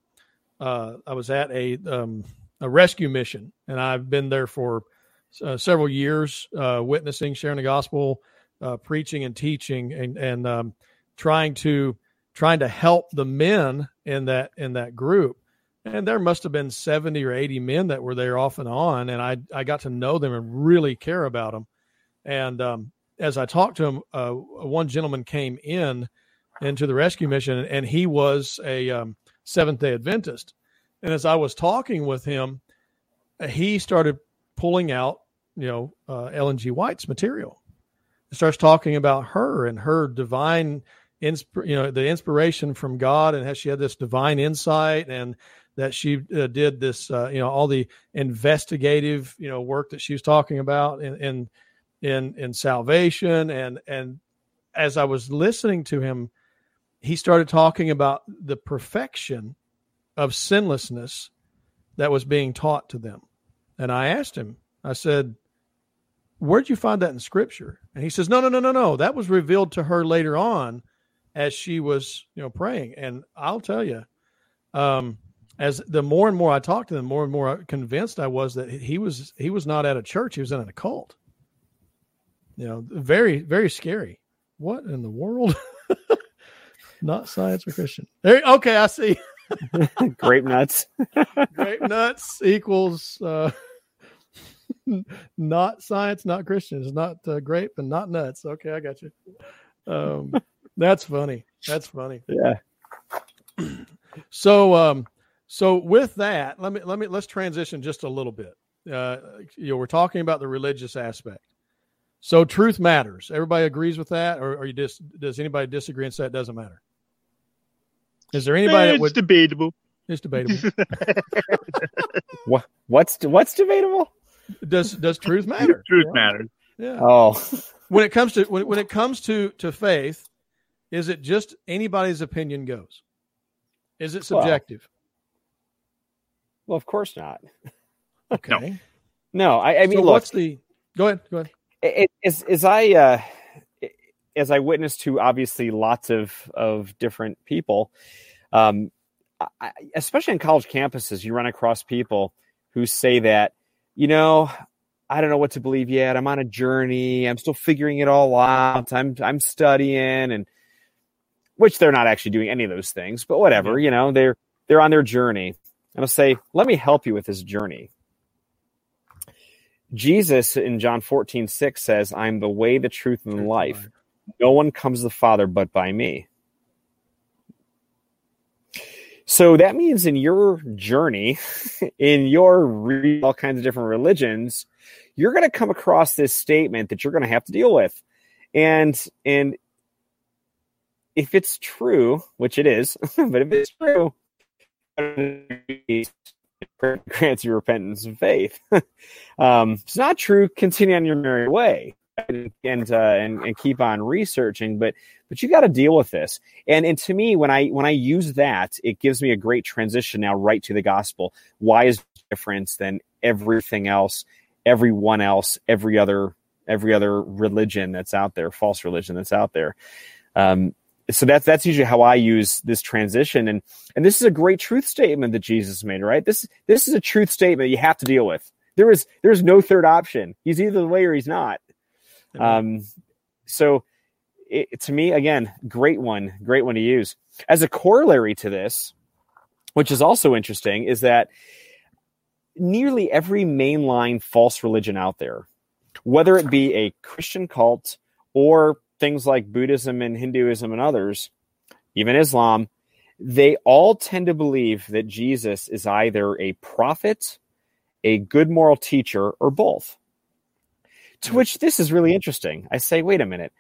rescue mission, and I've been there for several years, witnessing, sharing the gospel, preaching and teaching, and trying to help the men in that group. And there must have been 70 or 80 men that were there off and on, and I got to know them and really care about them. And as I talked to him, one gentleman came into the rescue mission, and he was a Seventh-day Adventist. And as I was talking with him, he started pulling out, Ellen G. White's material. He starts talking about her and her divine, the inspiration from God, and how she had this divine insight, and that she did this, all the investigative, work that she was talking about in salvation. And as I was listening to him, he started talking about the perfection of sinlessness that was being taught to them. And I asked him, I said, where'd you find that in Scripture? And he says, no. That was revealed to her later on as she was, praying. And I'll tell you, as the more and more I talked to them, more and more convinced I was that he was not at a church. He was in a cult. Very, very scary. What in the world? Not science or Christian. Okay, I see. Grape nuts. Grape nuts equals not science, not Christian. It's not grape and not nuts. Okay, I got you. That's funny. Yeah. So with that, let's transition just a little bit. We're talking about the religious aspect. So truth matters. Everybody agrees with that, or does anybody disagree and say it doesn't matter? Is there anybody that would? Debatable. It's debatable. What's debatable? Does truth matter? Truth matters. Yeah. Oh, When it comes to faith, is it just anybody's opinion goes? Is it subjective? Well, of course not. Okay. No, I mean, so look. what's the? Go ahead. As I witnessed to obviously lots of different people, especially in college campuses, you run across people who say that, I don't know what to believe yet. I'm on a journey. I'm still figuring it all out. I'm studying, and which they're not actually doing any of those things, but whatever, they're on their journey. And I'll say, let me help you with this journey. Jesus in John 14:6 says, I'm the way, the truth, and the life. No one comes to the Father but by me. So that means in your journey, in your all kinds of different religions, you're going to come across this statement that you're going to have to deal with. And if it's true, which it is, but if it's true, grants you repentance and faith. It's not true, continue on your merry way and keep on researching, but you got to deal with this. And to me, when I use that, it gives me a great transition now right to the gospel. Why is it different than everything else, everyone else, every other religion that's out there, false religion that's out there? So that's usually how I use this transition. And this is a great truth statement that Jesus made, right? This is a truth statement you have to deal with. There's no third option. He's either the way or he's not. So to me, again, great one to use. As a corollary to this, which is also interesting, is that nearly every mainline false religion out there, whether it be a Christian cult or things like Buddhism and Hinduism and others, even Islam, they all tend to believe that Jesus is either a prophet, a good moral teacher, or both. To which this is really interesting. I say, wait a minute.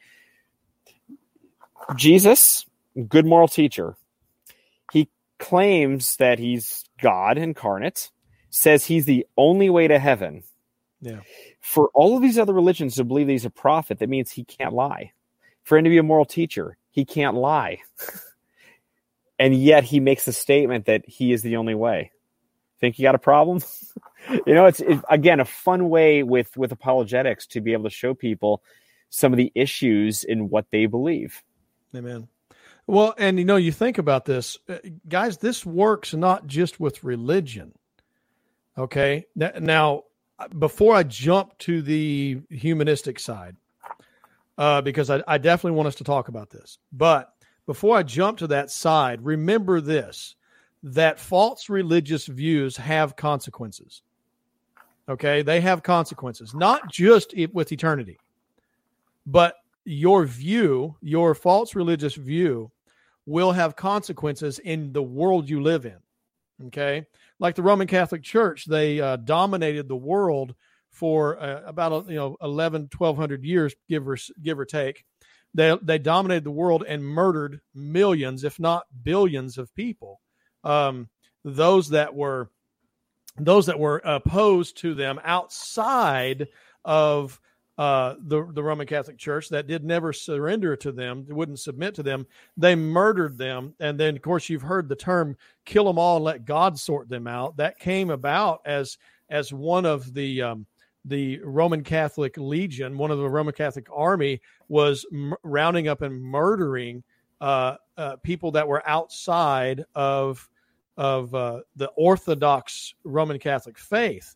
Jesus, good moral teacher, he claims that he's God incarnate, says he's the only way to heaven. Yeah. For all of these other religions to believe that he's a prophet, that means he can't lie. For him to be a moral teacher, he can't lie. And yet he makes the statement that he is the only way. Think you got a problem? It's again, a fun way with apologetics to be able to show people some of the issues in what they believe. Amen. Well, and you think about this, guys, this works not just with religion. Okay. Now, before I jump to the humanistic side, because I definitely want us to talk about this. But before I jump to that side, remember this, that false religious views have consequences. Okay? They have consequences, not just with eternity, but your false religious view will have consequences in the world you live in. Okay? Like the Roman Catholic Church, they dominated the world for about 1,200 years, give or take. They dominated the world and murdered millions, if not billions, of people. Those that were opposed to them outside of the Roman Catholic Church, that did never surrender to them, wouldn't submit to them, they murdered them. And then, of course, you've heard the term "kill them all and let God sort them out." That came about as one of the Roman Catholic Legion, one of the Roman Catholic army, was rounding up and murdering people that were outside of the Orthodox Roman Catholic faith.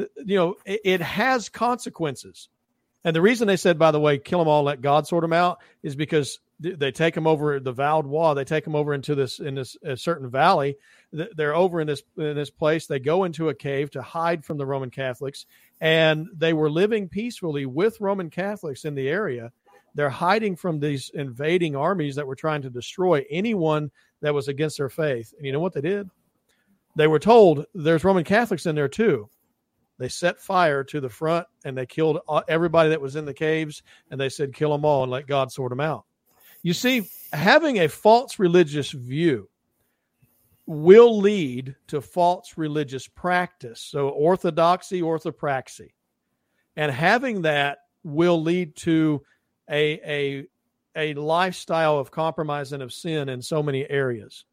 It has consequences. And the reason they said, by the way, kill them all, let God sort them out, is because they take them over the Vaudois. They take them over into this certain valley. They're over in this place. They go into a cave to hide from the Roman Catholics, and they were living peacefully with Roman Catholics in the area. They're hiding from these invading armies that were trying to destroy anyone that was against their faith. And you know what they did? They were told there's Roman Catholics in there too. They set fire to the front and they killed everybody that was in the caves, and they said, kill them all and let God sort them out. You see, having a false religious view will lead to false religious practice. So orthodoxy, orthopraxy. And having that will lead to a lifestyle of compromise and of sin in so many areas.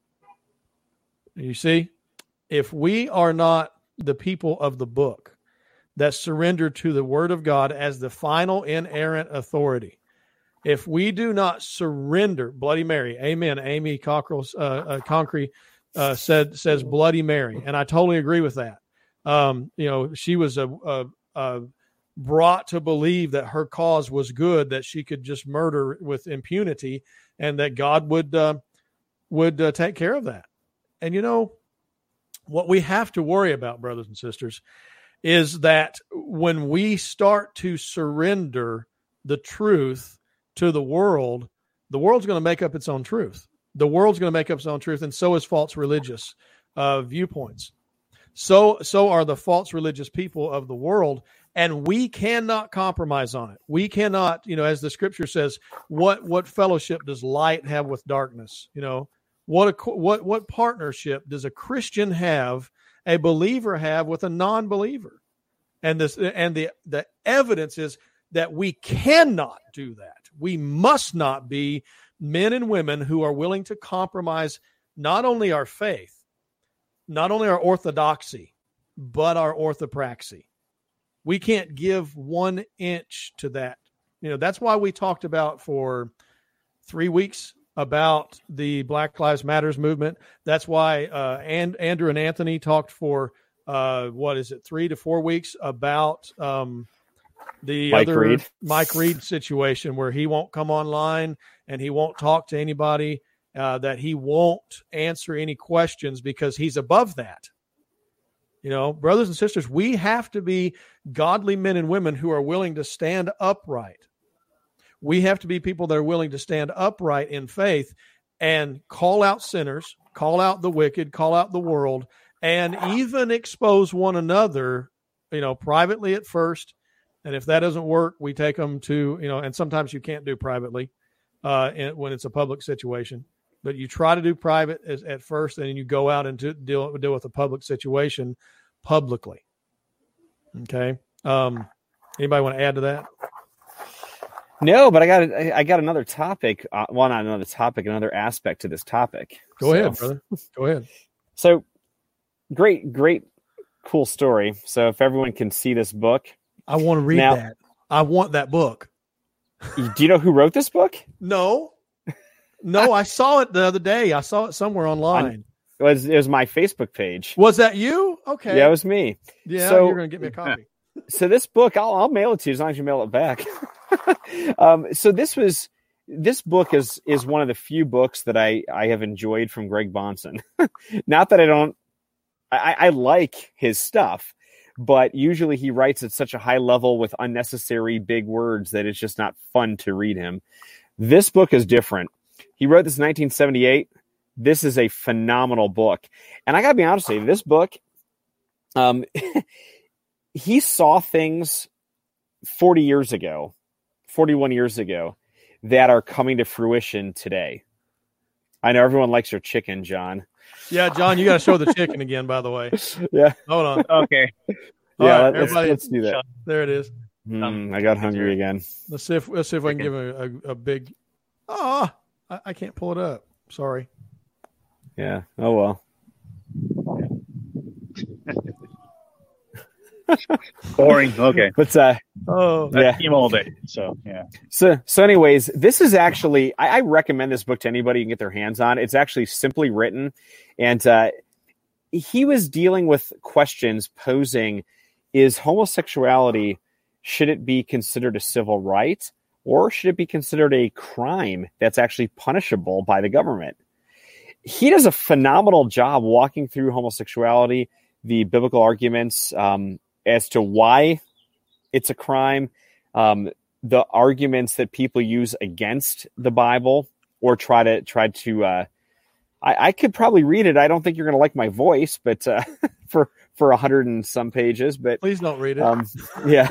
You see, if we are not the people of the book that surrender to the word of God as the final inerrant authority, if we do not surrender, Bloody Mary, amen. Amy Cockrell, Concrete says Bloody Mary, and I totally agree with that. She was brought to believe that her cause was good, that she could just murder with impunity, and that God would take care of that. And what we have to worry about, brothers and sisters, is that when we start to surrender the truth to the world's going to make up its own truth. The world's going to make up its own truth, and so is false religious viewpoints. So are the false religious people of the world, and we cannot compromise on it. We cannot, as the scripture says, what fellowship does light have with darkness? What partnership does a Christian have, a believer have with a non-believer? And the evidence is that we cannot do that. We must not be men and women who are willing to compromise not only our faith, not only our orthodoxy, but our orthopraxy. We can't give 1 inch to that. That's why we talked about for 3 weeks about the Black Lives Matters movement. That's why Andrew and Anthony talked for 3 to 4 weeks about the Mike Reed situation, where he won't come online and he won't talk to anybody, that he won't answer any questions because he's above that. Brothers and sisters, we have to be godly men and women who are willing to stand upright. We have to be people that are willing to stand upright in faith and call out sinners, call out the wicked, call out the world, and even expose one another, privately at first. And if that doesn't work, we take them to, and sometimes you can't do privately when it's a public situation. But you try to do private at first, and then you go out and deal with a public situation publicly. Okay. Anybody want to add to that? No, but I got another topic. Not another topic, another aspect to this topic. Go ahead, brother. Go ahead. So great, cool story. So if everyone can see this book, I want to read that. I want that book. Do you know who wrote this book? No, I saw it the other day. I saw it somewhere online. It was my Facebook page. Was that you? Okay. Yeah, it was me. Yeah, so, you're going to get me a copy. So this book, I'll mail it to you as long as you mail it back. So this book is one of the few books that I have enjoyed from Greg Bahnsen. Not that I like his stuff, but usually he writes at such a high level with unnecessary big words that it's just not fun to read him. This book is different. He wrote this in 1978. This is a phenomenal book. And I got to be honest with you, this book, he saw things 41 years ago that are coming to fruition today. I know everyone likes your chicken, John. Yeah, John, you got to show the chicken again, by the way. Yeah. Hold on. Okay. Yeah, right, let's do that. There it is. I got hungry again. Let's see if I can give a big. I can't pull it up. Sorry. Yeah. Oh well. Boring. Okay. But Oh, Yeah. Team all day. So yeah. So anyways, this is actually, I recommend this book to anybody who can get their hands on. It's actually simply written. And he was dealing with questions posing, is homosexuality, should it be considered a civil right, or should it be considered a crime that's actually punishable by the government? He does a phenomenal job walking through homosexuality, the biblical arguments as to why it's a crime, the arguments that people use against the Bible, or try to. I could probably read it. I don't think you're going to like my voice, but for 100 and some pages. But please don't read it. Yeah.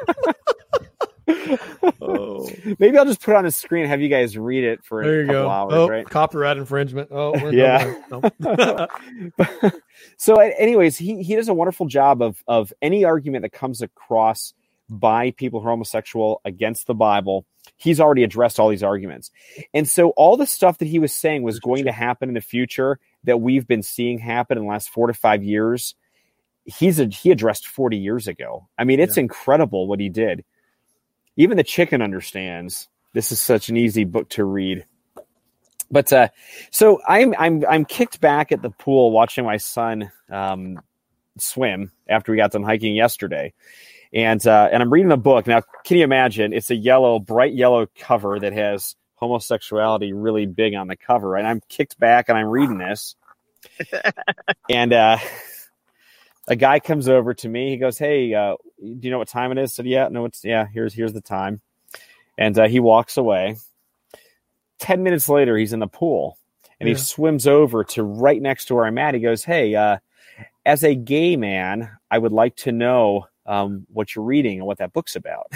Oh. Maybe I'll just put it on the screen and have you guys read it for There a you couple go. hours, right? Copyright infringement. Oh, we're Yeah. no. So anyways, he does a wonderful job of any argument that comes across by people who are homosexual against the Bible. He's already addressed all these arguments. And so all the stuff that he was saying was going to happen in the future that we've been seeing happen in the last 4 to 5 years, he addressed 40 years ago. I mean, it's incredible what he did. Even the chicken understands. This is such an easy book to read. But so I'm kicked back at the pool watching my son swim after we got done hiking yesterday, and I'm reading the book. Now, can you imagine? It's a bright yellow cover that has homosexuality really big on the cover, and I'm kicked back and I'm reading this, and a guy comes over to me. He goes, "Hey, do you know what time it is?" I said, "Yeah, no, here's the time," and he walks away. 10 minutes later, he's in the pool, and he swims over to right next to where I'm at. He goes, "Hey, as a gay man, I would like to know what you're reading and what that book's about."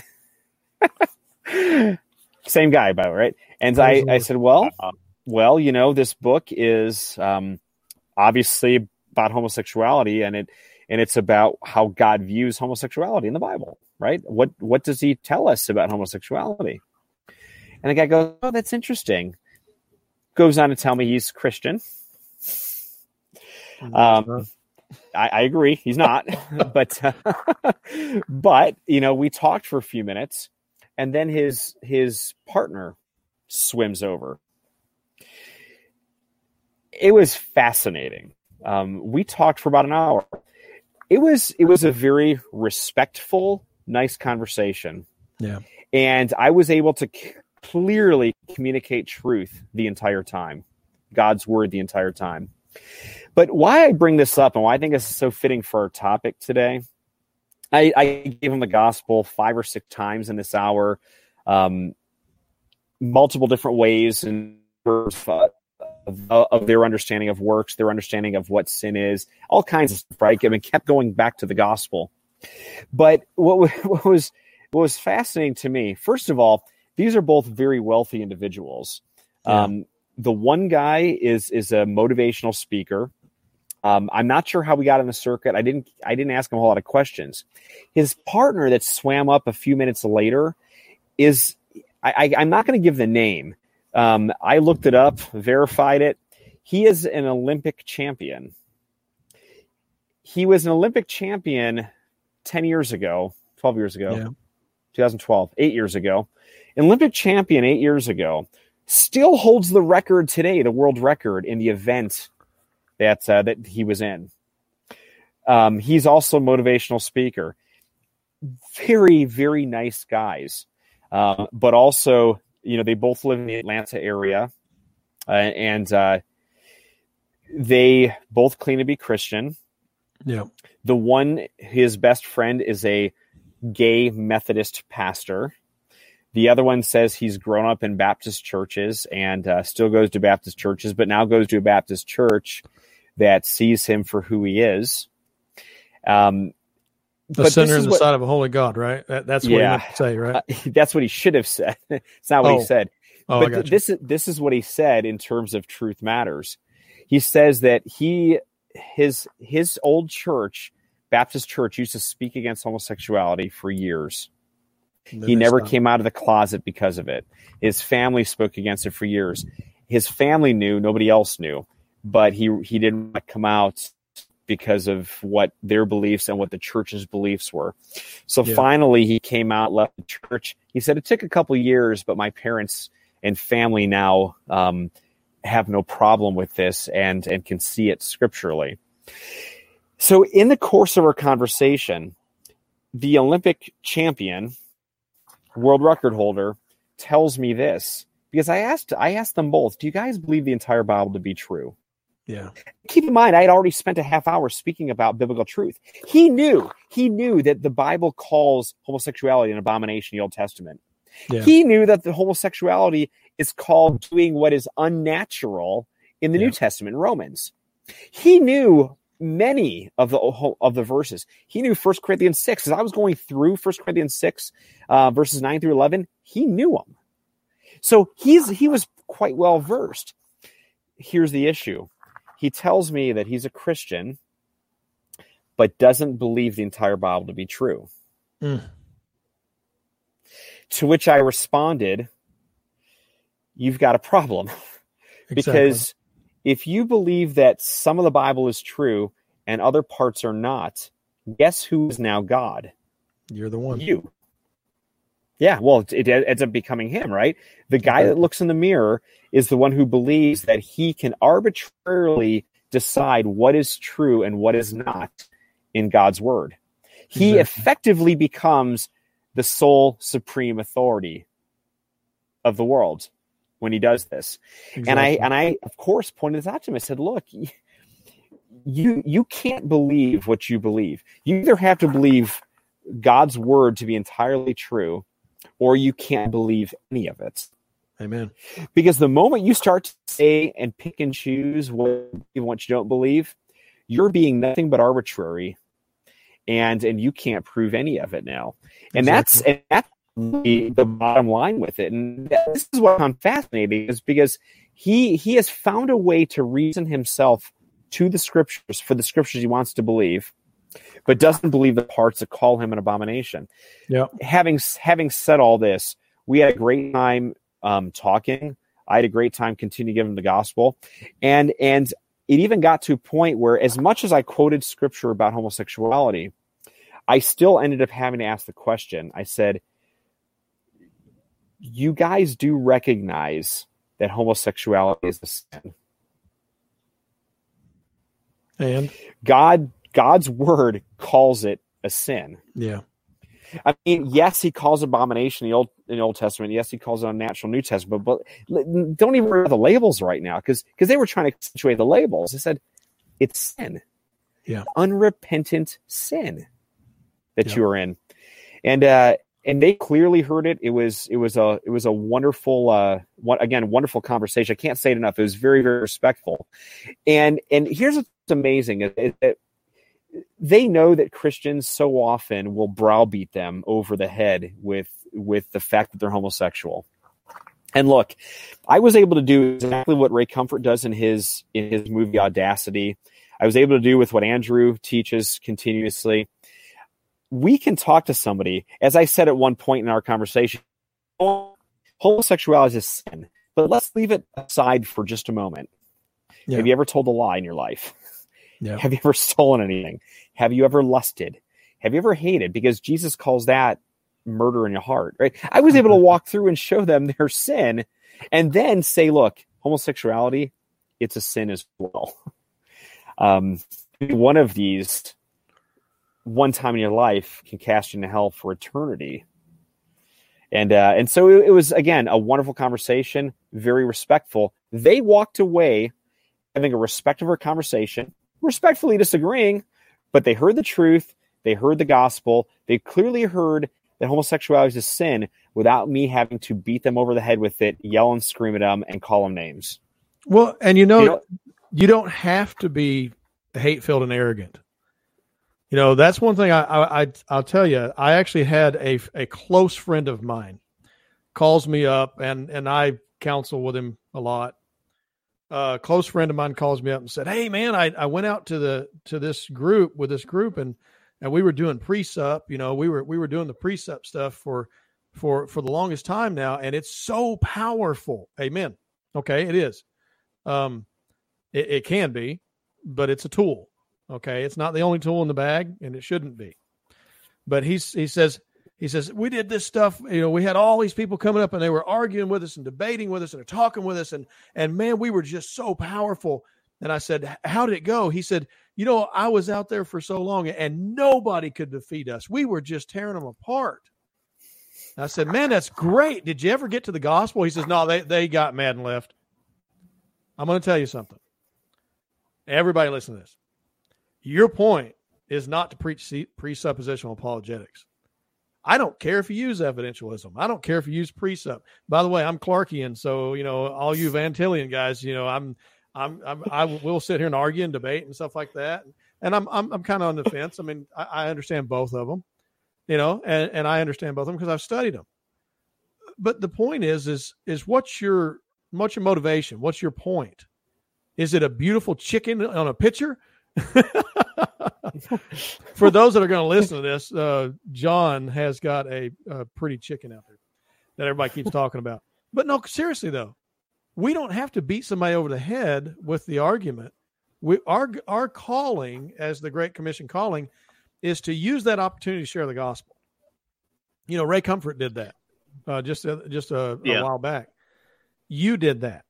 Same guy, by the way, right? And I said, well, this book is obviously about homosexuality, and it's about how God views homosexuality in the Bible, right? What does he tell us about homosexuality? And the guy goes, "Oh, that's interesting." Goes on to tell me he's Christian. I agree, he's not. but we talked for a few minutes, and then his partner swims over. It was fascinating. We talked for about an hour. It was a very respectful, nice conversation. Yeah. And I was able to clearly communicate truth the entire time, God's word the entire time. But why I bring this up and why I think this is so fitting for our topic today, I gave him the gospel 5 or 6 times in this hour, multiple different ways and of their understanding of works, their understanding of what sin is, all kinds of stuff, right? I mean, kept going back to the gospel. But what was fascinating to me, first of all, these are both very wealthy individuals. Yeah. The one guy is a motivational speaker. I'm not sure how we got on the circuit. I didn't ask him a whole lot of questions. His partner that swam up a few minutes later is, I'm not going to give the name. I looked it up, verified it. He is an Olympic champion. He was an Olympic champion 12 years ago, 2012, 8 years ago. An Olympic champion 8 years ago, still holds the record today, the world record in the event that he was in. He's also a motivational speaker. Very, very nice guys. But also, they both live in the Atlanta area, and they both claim to be Christian. Yeah. The one, his best friend, is a gay Methodist pastor. The other one says he's grown up in Baptist churches and still goes to Baptist churches, but now goes to a Baptist church that sees him for who he is. The sinner in the sight of a holy God, right? That's what he meant to say, right? That's what he should have said. It's not what he said. Oh, but this is what he said in terms of Truth Matters. He says that his old church, Baptist church, used to speak against homosexuality for years. He never came out of the closet because of it. His family spoke against it for years. His family knew, nobody else knew, but he didn't come out because of what their beliefs and what the church's beliefs were. So finally he came out, left the church. He said, it took a couple of years, but my parents and family now have no problem with this and can see it scripturally. So in the course of our conversation, the Olympic champion, world record holder, tells me this, because I asked them both, do you guys believe the entire Bible to be true? Yeah. Keep in mind, I had already spent a half hour speaking about biblical truth. He knew that the Bible calls homosexuality an abomination in the Old Testament. Yeah. He knew that the homosexuality is called doing what is unnatural in the New Testament, Romans. He knew many of the verses. He knew 1 Corinthians 6. As I was going through 1 Corinthians 6, verses 9 through 11, he knew them. So he was quite well versed. Here's the issue. He tells me that he's a Christian, but doesn't believe the entire Bible to be true. To which I responded, you've got a problem. Because if you believe that some of the Bible is true and other parts are not, guess who is now God? You're the one. You. Yeah, well, it ends up becoming him, right? The guy that looks in the mirror is the one who believes that he can arbitrarily decide what is true and what is not in God's word. He effectively becomes the sole supreme authority of the world when he does this. And I of course pointed this out to him. I said, look, you can't believe what you believe. You either have to believe God's word to be entirely true, or you can't believe any of it. Amen. Because the moment you start to say and pick and choose what you don't believe, you're being nothing but arbitrary, and you can't prove any of it now. And that's the bottom line with it. And this is what I'm fascinating, is because he has found a way to reason himself to the scriptures for the scriptures he wants to believe, but doesn't believe the parts that call him an abomination. Yeah. Having said all this, we had a great time talking. I had a great time continuing to give him the gospel. And it even got to a point where, as much as I quoted scripture about homosexuality, I still ended up having to ask the question. I said, you guys do recognize that homosexuality is a sin. And God's word calls it a sin. Yeah. I mean, yes, he calls abomination in the Old Testament. Yes, he calls it unnatural New Testament. But don't even worry about the labels right now, because they were trying to accentuate the labels. They said it's sin, unrepentant sin that you are in, and they clearly heard it. It was a wonderful wonderful conversation. I can't say it enough. It was very, very respectful, and here's what's amazing is that they know that Christians so often will browbeat them over the head with the fact that they're homosexual. And look, I was able to do exactly what Ray Comfort does in his movie Audacity. I was able to do with what Andrew teaches continuously. We can talk to somebody, as I said at one point in our conversation, homosexuality is a sin, but let's leave it aside for just a moment. Yeah. Have you ever told a lie in your life? Yeah. Have you ever stolen anything? Have you ever lusted? Have you ever hated? Because Jesus calls that murder in your heart, right? I was able to walk through and show them their sin and then say, look, homosexuality, it's a sin as well. One of these, one time in your life, can cast you into hell for eternity. And so it was, again, a wonderful conversation, very respectful. They walked away having a respectful conversation, respectfully disagreeing, but they heard the truth. They heard the gospel. They clearly heard that homosexuality is a sin without me having to beat them over the head with it, yell and scream at them, and call them names. Well, and you don't have to be hate-filled and arrogant. That's one thing I'll tell you. I actually had a close friend of mine calls me up, and I counsel with him a lot. A close friend of mine calls me up and said, "Hey man, I went out to this group and we were doing precept. We were doing the precept stuff for the longest time now, and it's so powerful." Amen. Okay, it is. It can be, but it's a tool. Okay, it's not the only tool in the bag, and it shouldn't be. But he says, we did this stuff. We had all these people coming up, and they were arguing with us and debating with us and talking with us, and man, we were just so powerful. And I said, how did it go? He said, I was out there for so long, and nobody could defeat us. We were just tearing them apart. I said, man, that's great. Did you ever get to the gospel? He says, no, they got mad and left. I'm going to tell you something. Everybody listen to this. Your point is not to preach presuppositional apologetics. I don't care if you use evidentialism. I don't care if you use precept. By the way, I'm Clarkian, so all you Van Tillian guys, I will sit here and argue and debate and stuff like that. And I'm kind of on the fence. I mean, I understand both of them, and I understand both of them because I've studied them. But the point is what's your motivation? What's your point? Is it a beautiful chicken on a picture? For those that are going to listen to this, John has got a pretty chicken out there that everybody keeps talking about. But no, seriously though, we don't have to beat somebody over the head with the argument. Our calling, as the Great Commission calling, is to use that opportunity to share the gospel. Ray Comfort did that just a while back. You did that.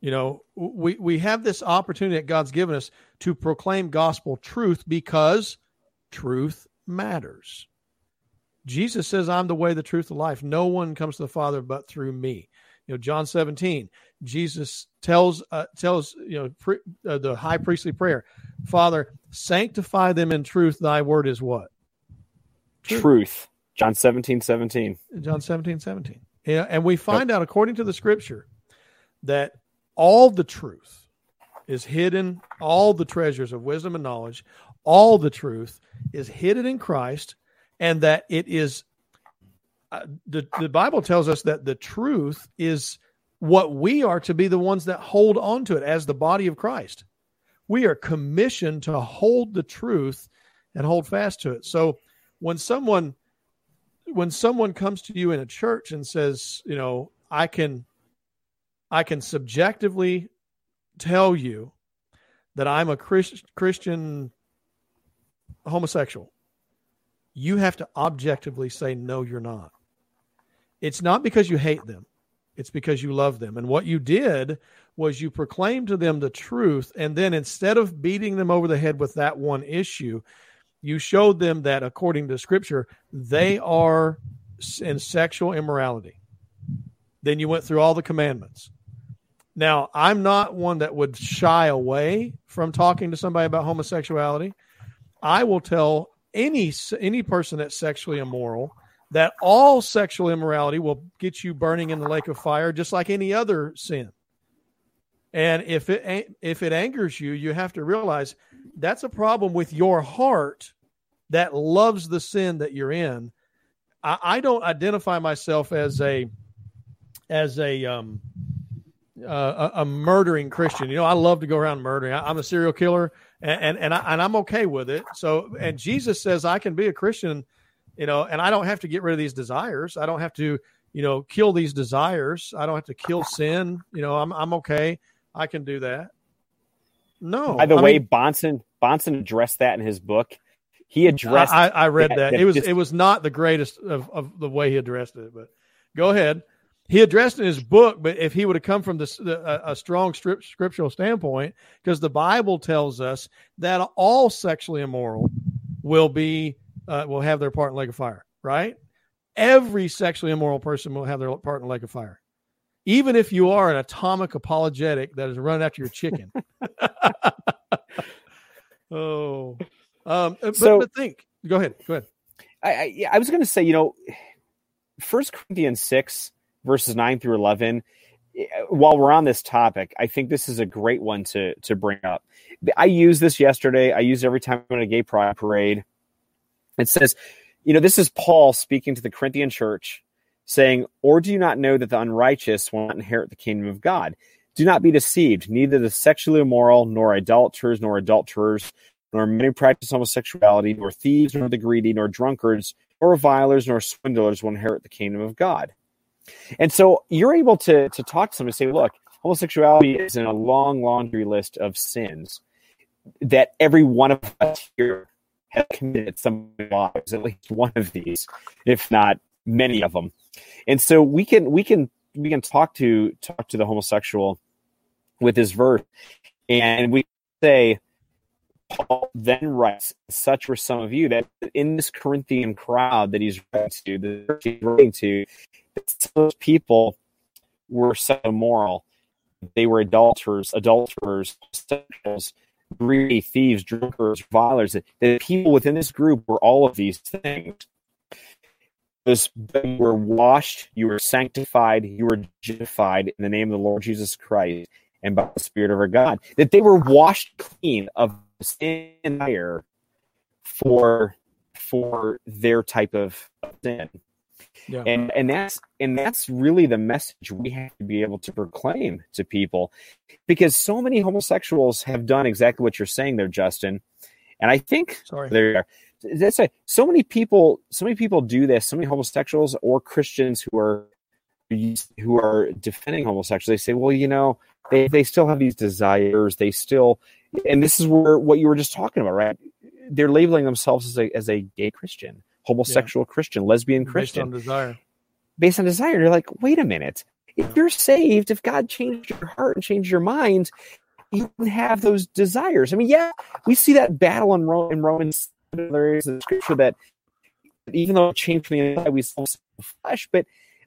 We have this opportunity that God's given us to proclaim gospel truth because truth matters. Jesus says, I'm the way, the truth, the life. No one comes to the Father but through me. John 17, Jesus tells the high priestly prayer, Father, sanctify them in truth. Thy word is what? Truth. John 17:17. John 17:17. And we find out, according to the scripture, that all the truth is hidden, all the treasures of wisdom and knowledge, all the truth is hidden in Christ, and that it is, the Bible tells us that the truth is what we are to be the ones that hold on to it as the body of Christ. We are commissioned to hold the truth and hold fast to it. So when someone comes to you in a church and says, I can subjectively tell you that I'm a Christian homosexual, you have to objectively say, no, you're not. It's not because you hate them. It's because you love them. And what you did was you proclaimed to them the truth, and then instead of beating them over the head with that one issue, you showed them that according to Scripture, they are in sexual immorality. Then you went through all the commandments. Now, I'm not one that would shy away from talking to somebody about homosexuality. I will tell any person that's sexually immoral that all sexual immorality will get you burning in the lake of fire, just like any other sin. And if it angers you, you have to realize that's a problem with your heart that loves the sin that you're in. I don't identify myself as a murdering Christian. I love to go around murdering. I'm a serial killer, and I'm okay with it. So, and Jesus says I can be a Christian, and I don't have to get rid of these desires. I don't have to, kill these desires. I don't have to kill sin. I'm okay. I can do that. No. By the way, Bahnsen addressed that in his book. He addressed. I read that. It was not the greatest of the way he addressed it, but go ahead. He addressed it in his book, but if he would have come from a strong scriptural standpoint, because the Bible tells us that all sexually immoral will have their part in the lake of fire, right? Every sexually immoral person will have their part in the lake of fire. Even if you are an atomic apologetic that is running after your chicken. Oh. But think. Go ahead. I was going to say, 1 Corinthians 6, verses 9 through 11, while we're on this topic, I think this is a great one to bring up. I used this yesterday. I use it every time I'm at a gay pride parade. It says, this is Paul speaking to the Corinthian church, saying, or do you not know that the unrighteous will not inherit the kingdom of God? Do not be deceived. Neither the sexually immoral, nor idolaters, nor adulterers, nor men who practice homosexuality, nor thieves, nor the greedy, nor drunkards, nor revilers, nor swindlers will inherit the kingdom of God. And so you're able to talk to somebody and say, look, homosexuality is in a long laundry list of sins. that every one of us here have committed some lives, at least one of these, if not many of them. And so we can talk to the homosexual with this verse, and we say, Paul then writes, such were some of you, that in this Corinthian crowd that he's writing to, some of those people were so immoral. They were adulterers, homosexuals, greedy, thieves, drinkers, revilers. The people within this group were all of these things. You were washed, you were sanctified, you were justified in the name of the Lord Jesus Christ and by the Spirit of our God. That they were washed clean of sin and fire for their type of sin. Yeah. And that's really the message we have to be able to proclaim to people, because so many homosexuals have done exactly what you're saying there, Justin. And I think there you are. That's right. So many people do this. So many homosexuals or Christians who are defending homosexuals, they say, well, they still have these desires. They still, and this is where what you were just talking about, right? They're labeling themselves as a gay Christian, homosexual Christian, lesbian Christian, based on desire. You're like, wait a minute. If you're saved, if God changed your heart and changed your mind, you can have those desires. I mean, we see that battle in Romans. There is a scripture that even though it changed from the inside, we still see the flesh, but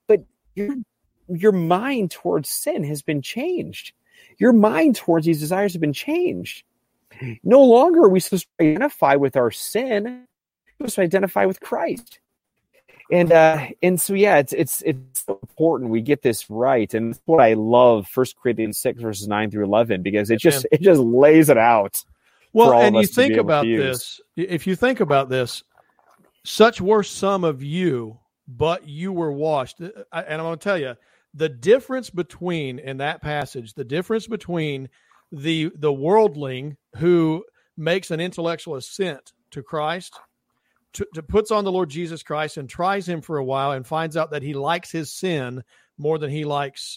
your mind towards sin has been changed. Your mind towards these desires have been changed. No longer are we supposed to identify with our sin. We're supposed to identify with Christ. And so it's so important we get this right. And that's what I love 1 Corinthians 6 verses 9 through 11, because it just lays it out. Well, and you think about this, if you think about this, such were some of you, but you were washed. And I'm going to tell you, the difference between, in that passage, the difference between the worldling who makes an intellectual assent to Christ, to puts on the Lord Jesus Christ and tries him for a while and finds out that he likes his sin more than he likes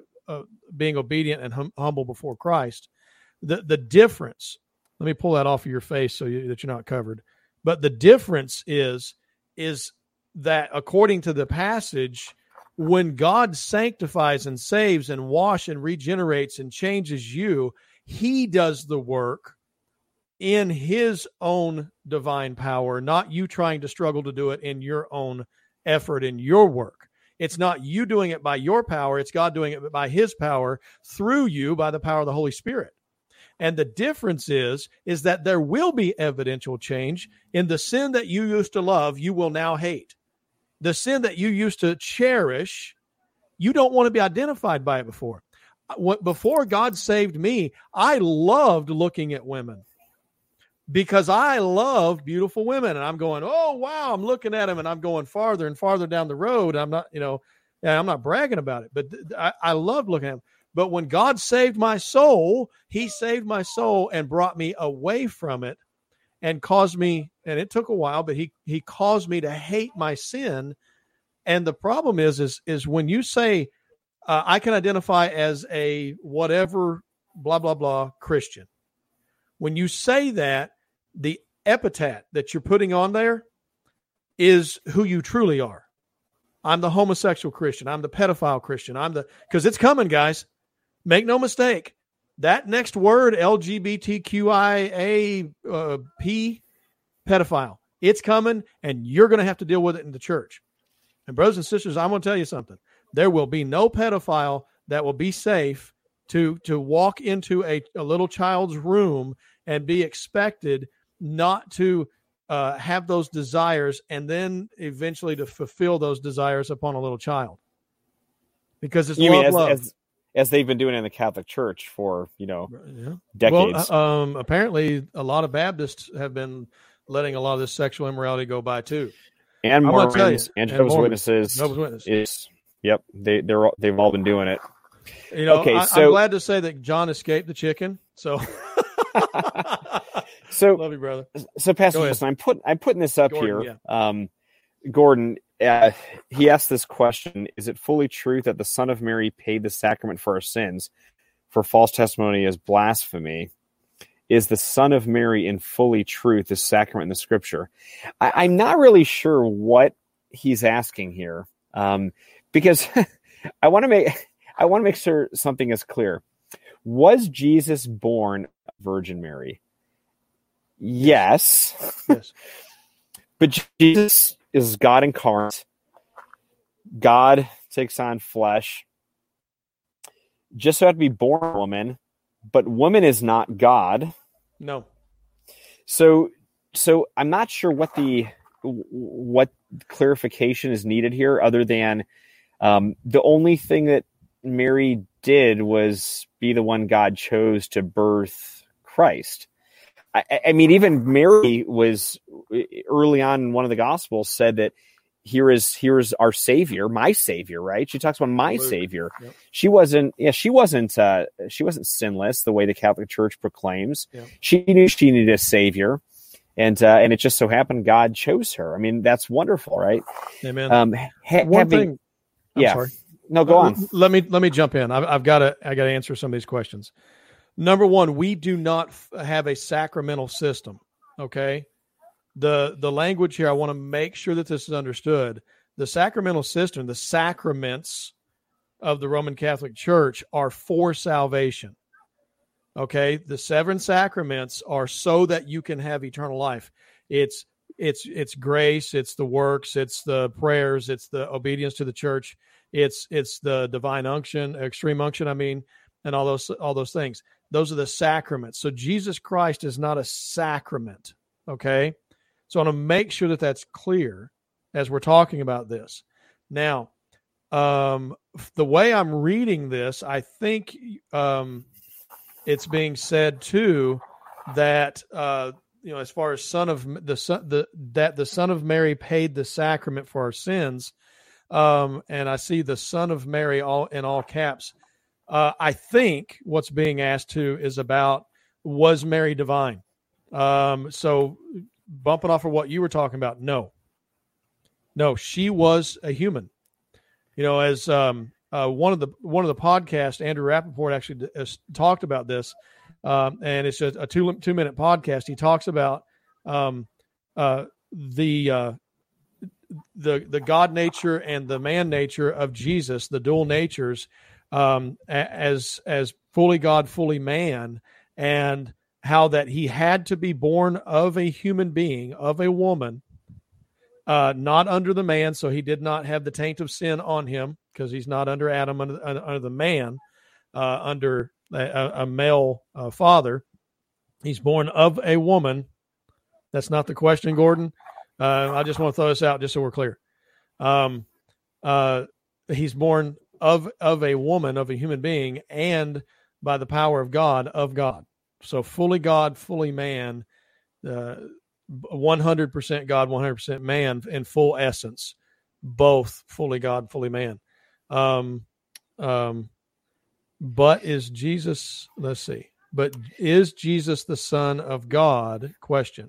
being obedient and humble before Christ. The difference, let me pull that off of your face so that you're not covered. But the difference is that according to the passage, when God sanctifies and saves and washes and regenerates and changes you, he does the work in his own divine power, not you trying to struggle to do it in your own effort, in your work. It's not you doing it by your power. It's God doing it by his power through you by the power of the Holy Spirit. And the difference is that there will be evidential change in the sin that you used to love, you will now hate. The sin that you used to cherish, you don't want to be identified by it before. Before God saved me, I loved looking at women because I love beautiful women. And I'm going, oh, wow, I'm looking at them and I'm going farther and farther down the road. I'm not, I'm not bragging about it, but I loved looking at them. But when God saved my soul, he saved my soul and brought me away from it and caused me, and it took a while, but he caused me to hate my sin. And the problem is when you say, I can identify as a whatever, blah, blah, blah, Christian. When you say that, the epithet that you're putting on there is who you truly are. I'm the homosexual Christian. I'm the pedophile Christian. Because it's coming, guys. Make no mistake. That next word, LGBTQIA, pedophile, it's coming, and you're going to have to deal with it in the church. And brothers and sisters, I'm going to tell you something. There will be no pedophile that will be safe to walk into a little child's room and be expected not to have those desires and then eventually to fulfill those desires upon a little child. Because it's love. As they've been doing in the Catholic Church for, decades. Well, apparently a lot of Baptists have been letting a lot of this sexual immorality go by too. And Mormons and Jehovah's Witnesses. Yep, they've all been doing it. Okay, I'm glad to say that John escaped the chicken. So, love you, brother. So, Pastor Justin, I'm putting this up here. Yeah. Gordon, he asked this question: is it fully true that the Son of Mary paid the sacrament for our sins? For false testimony is blasphemy. is the Son of Mary in fully truth, the sacrament in the Scripture. I'm not really sure what he's asking here, because I want to make sure something is clear. Was Jesus born of Virgin Mary? Yes. But Jesus is God incarnate. God takes on flesh. Just so had to be born a woman, but woman is not God. No. So I'm not sure what clarification is needed here, other than the only thing that Mary did was be the one God chose to birth Christ. I mean, even Mary was early on in one of the Gospels said that here is our Savior, my Savior, right? She talks about my Savior. Yep. She wasn't sinless the way the Catholic Church proclaims. Yep. She knew she needed a Savior, and it just so happened God chose her. I mean, that's wonderful, right? Amen. One thing. Sorry. No, go on. Let me jump in. I got to answer some of these questions. Number one, we do not have a sacramental system. Okay. The language here, I want to make sure that this is understood. The sacramental system, the sacraments of the Roman Catholic Church are for salvation. Okay. The 7 sacraments are so that you can have eternal life. It's grace, it's the works, it's the prayers, it's the obedience to the church. It's the divine unction, extreme unction, and all those things. Those are the sacraments. So Jesus Christ is not a sacrament. Okay. So I want to make sure that that's clear as we're talking about this. Now, the way I'm reading this, I think it's being said too that as far as that the Son of Mary paid the sacrament for our sins, and I see the Son of Mary in all caps. I think what's being asked too is about, was Mary divine? So bumping off of what you were talking about, no, she was a human. As one of the podcasts, Andrew Rappaport actually talked about this, and it's a 2-minute podcast. He talks about the God nature and the man nature of Jesus, the dual natures, as fully God, fully man, and how that he had to be born of a human being, of a woman, not under the man, so he did not have the taint of sin on him, because he's not under Adam, under the man, under a male father. He's born of a woman. That's not the question, Gordon. I just want to throw this out just so we're clear. He's born of a woman, of a human being, and by the power of God, of God. So fully God, fully man, 100% God, 100% man in full essence, both fully God, fully man. But is Jesus, but is Jesus the Son of God? Question.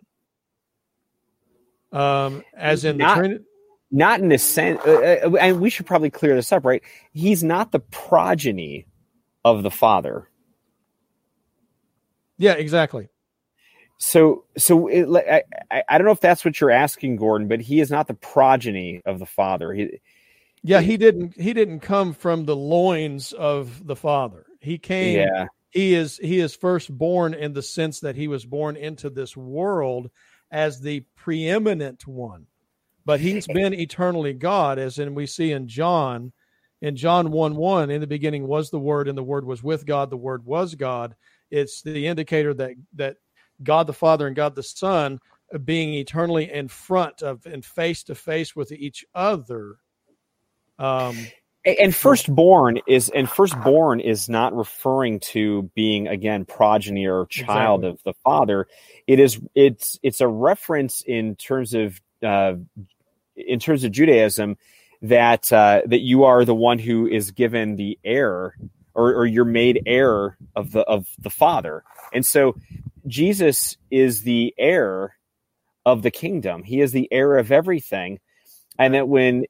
As in the Trinity? Not in the sense, and we should probably clear this up, right? He's not the progeny of the Father. Yeah, exactly. So I don't know if that's what you're asking, Gordon, but he is not the progeny of the Father. He didn't come from the loins of the Father. He came. Yeah. He is firstborn in the sense that he was born into this world as the preeminent one, but he's been eternally God, as in we see in John 1:1, in the beginning was the Word, and the Word was with God. The Word was God. It's the indicator that God the Father and God the Son being eternally in front of and face to face with each other. And firstborn is not referring to being, again, progeny or child of the Father. It's a reference in terms of Judaism that you are the one who is given the heir, or you're made heir of the Father. And so Jesus is the heir of the kingdom. He is the heir of everything. And that when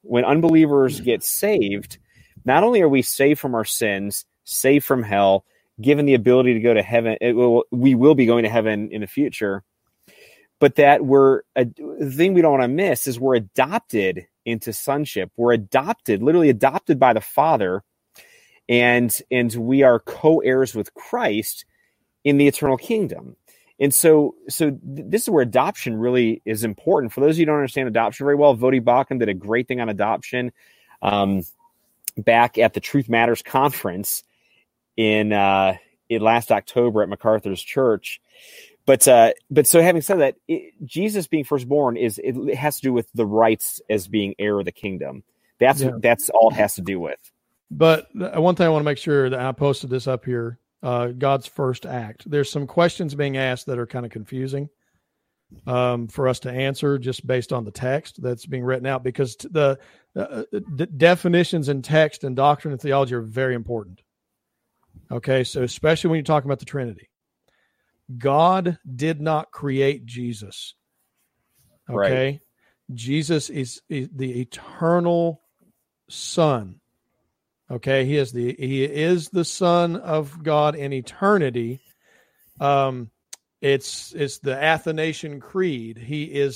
unbelievers get saved, not only are we saved from our sins, saved from hell, given the ability to go to heaven. We will be going to heaven in the future, but that the thing we don't want to miss is we're adopted into sonship. We're literally adopted by the Father, and we are co-heirs with Christ in the eternal kingdom. And so this is where adoption really is important. For those of you who don't understand adoption very well, Voddie Baucham did a great thing on adoption back at the Truth Matters conference in last October at MacArthur's church. But so having said that, Jesus being firstborn it has to do with the rights as being heir of the kingdom. That's all it has to do with. But one thing I want to make sure that I posted this up here. God's first act. There's some questions being asked that are kind of confusing for us to answer just based on the text that's being written out, because the definitions in text and doctrine and theology are very important. Okay, so especially when you're talking about the Trinity. God did not create Jesus. Okay, right. Jesus is the eternal Son. Okay, he is the Son of God in eternity. It's the Athanasian Creed. He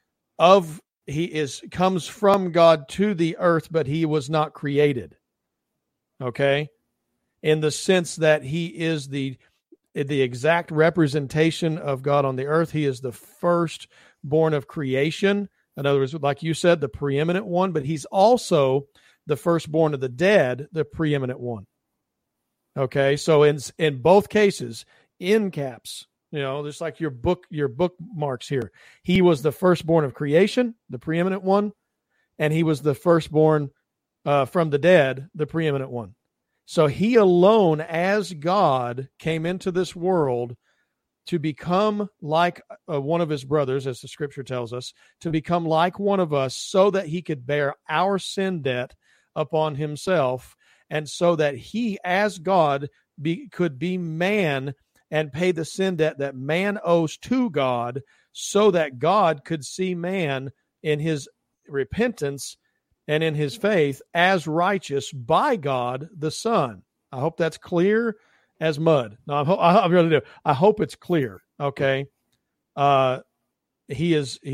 comes from God to the earth, but he was not created. Okay, in the sense that he is the exact representation of God on the earth. He is the firstborn of creation. In other words, like you said, the preeminent one, but he's also the firstborn of the dead, the preeminent one. Okay, so in both cases, in caps, just like your bookmarks here, he was the firstborn of creation, the preeminent one, and he was the firstborn from the dead, the preeminent one. So he alone, as God, came into this world to become like one of his brothers, as the scripture tells us, to become like one of us so that he could bear our sin debt upon himself, and so that he, as God, could be man and pay the sin debt that man owes to God, so that God could see man in his repentance and in his faith as righteous by God the Son. I hope that's clear as mud. No, I really do. I hope it's clear. Okay. He is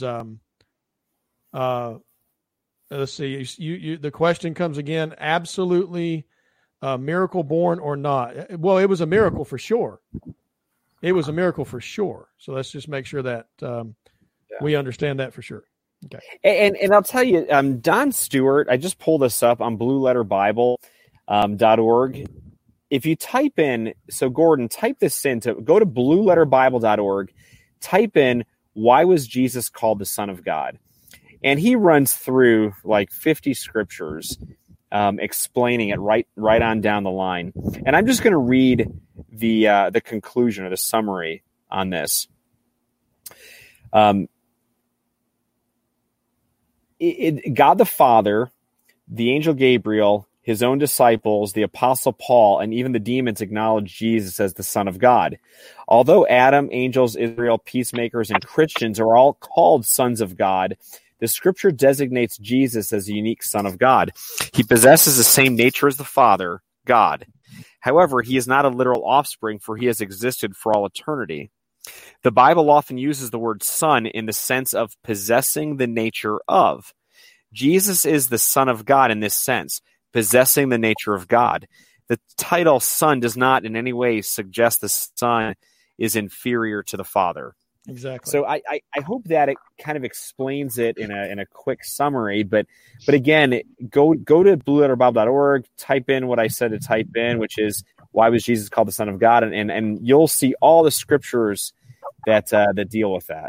let's see. The question comes again. Absolutely, miracle born or not? Well, it was a miracle for sure. It was a miracle for sure. So let's just make sure that we understand that for sure. Okay. And I'll tell you, Don Stewart. I just pulled this up on BlueLetterBible.org. If you type in, so Gordon, type this in go to BlueLetterBible.org. Type in, why was Jesus called the Son of God? And he runs through like 50 scriptures explaining it right on down the line. And I'm just going to read the conclusion or the summary on this. God the Father, the angel Gabriel, his own disciples, the Apostle Paul, and even the demons acknowledge Jesus as the Son of God. Although Adam, angels, Israel, peacemakers, and Christians are all called sons of God, the scripture designates Jesus as a unique Son of God. He possesses the same nature as the Father, God. However, he is not a literal offspring, for he has existed for all eternity. The Bible often uses the word son in the sense of possessing the nature of. Jesus is the Son of God in this sense, possessing the nature of God. The title Son does not in any way suggest the Son is inferior to the Father. Exactly. So I hope that it kind of explains it in a quick summary. But again, go to BlueLetterBible.org, type in what I said to type in, which is why was Jesus called the Son of God, and you'll see all the scriptures that deal with that.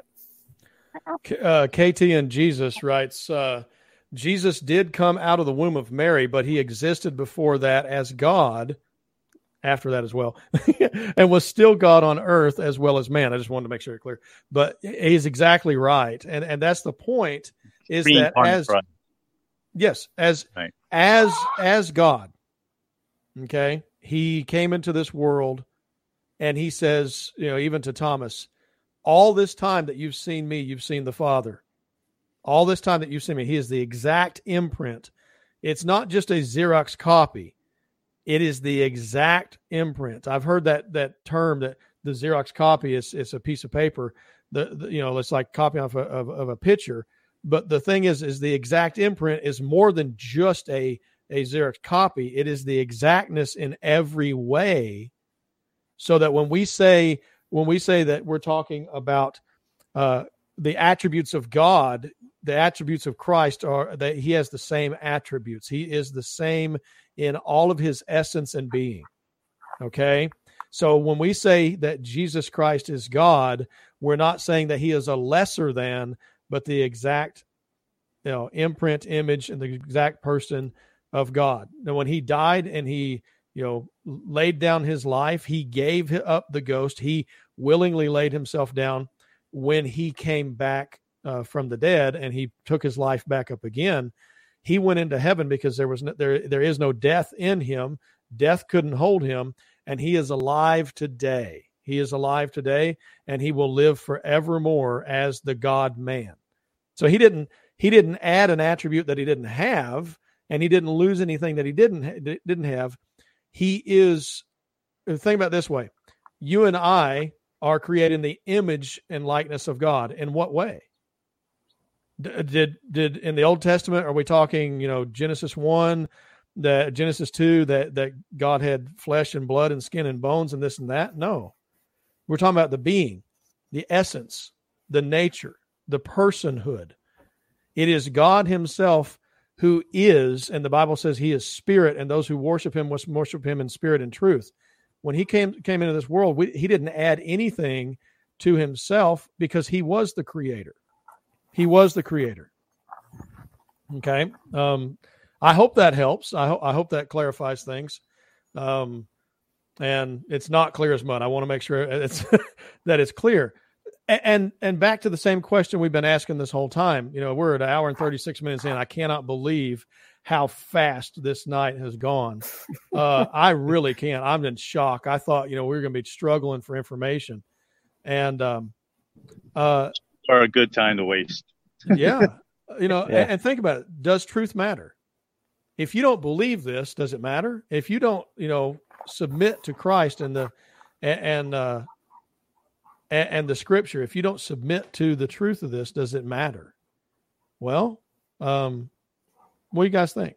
KT and Jesus writes, Jesus did come out of the womb of Mary, but he existed before that as God, after that as well, and was still God on earth as well as man. I just wanted to make sure it's clear. But he's exactly right. And that's the point, is that as God, okay, he came into this world, and he says, even to Thomas, all this time that you've seen me, you've seen the Father. All this time that you've seen me, he is the exact imprint. It's not just a Xerox copy. It is the exact imprint. I've heard that term, that the Xerox copy is a piece of paper. It's like copy off of a picture. But the thing is the exact imprint is more than just a Xerox copy. It is the exactness in every way. So that when we say that we're talking about the attributes of God, the attributes of Christ are that he has the same attributes. He is the same in all of his essence and being. Okay. So when we say that Jesus Christ is God, we're not saying that he is a lesser than, but the exact, imprint, image, and the exact person of God. Now, when he died and he, laid down his life, he gave up the ghost. He willingly laid himself down when he came back from the dead, and he took his life back up again. He went into heaven because there is no death in him. Death couldn't hold him, and he is alive today. He is alive today, and he will live forevermore as the God-man. So he didn't add an attribute that he didn't have, and he didn't lose anything that he didn't have. He is. Think about it this way: you and I are created in the image and likeness of God. In what way? Did in the Old Testament, are we talking, Genesis 1, Genesis 2, that God had flesh and blood and skin and bones and this and that? No. We're talking about the being, the essence, the nature, the personhood. It is God himself who is, and the Bible says he is spirit, and those who worship him must worship him in spirit and truth. When he came into this world, he didn't add anything to himself because he was the creator. He was the creator. Okay. I hope that helps. I hope that clarifies things. And it's not clear as mud. I want to make sure that it's clear. And back to the same question we've been asking this whole time. We're at an hour and 36 minutes in. I cannot believe how fast this night has gone. I really can't. I'm in shock. I thought, we were going to be struggling for information. And are a good time to waste. Yeah. And think about it. Does truth matter? If you don't believe this, does it matter? If you don't, submit to Christ and the scripture, if you don't submit to the truth of this, does it matter? Well, what do you guys think?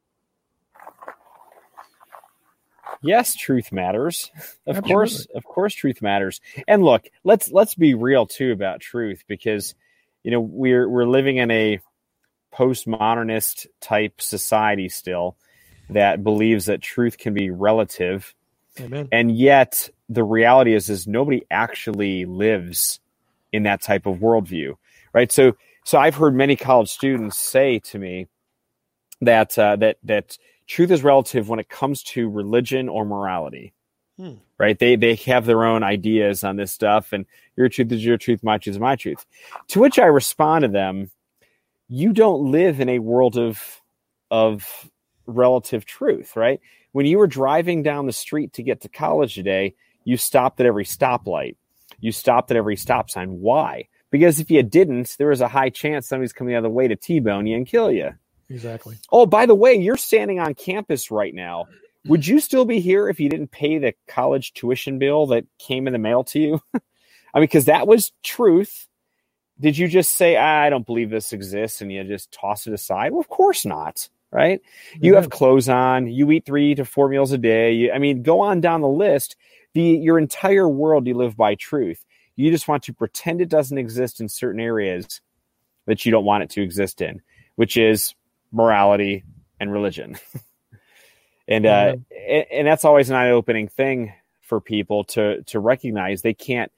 Yes, truth matters. Of course, truth matters. And look, let's be real too about truth, because we're living in a postmodernist type society still that believes that truth can be relative. Amen. And yet the reality is nobody actually lives in that type of worldview, right? So I've heard many college students say to me that truth is relative when it comes to religion or morality, right? They have their own ideas on this stuff, and your truth is your truth, my truth is my truth. To which I respond to them, you don't live in a world of relative truth, right? When you were driving down the street to get to college today, you stopped at every stoplight. You stopped at every stop sign. Why? Because if you didn't, there was a high chance somebody's coming out of the way to T-bone you and kill you. Exactly. Oh, by the way, you're standing on campus right now. Would you still be here if you didn't pay the college tuition bill that came in the mail to you? I mean, because that was truth. Did you just say, I don't believe this exists, and you just toss it aside? Well, of course not, right? You have clothes on. You eat 3 to 4 meals a day. Go on down the list. Your entire world, you live by truth. You just want to pretend it doesn't exist in certain areas that you don't want it to exist in, which is morality and religion. And that's always an eye-opening thing for people to recognize. They can't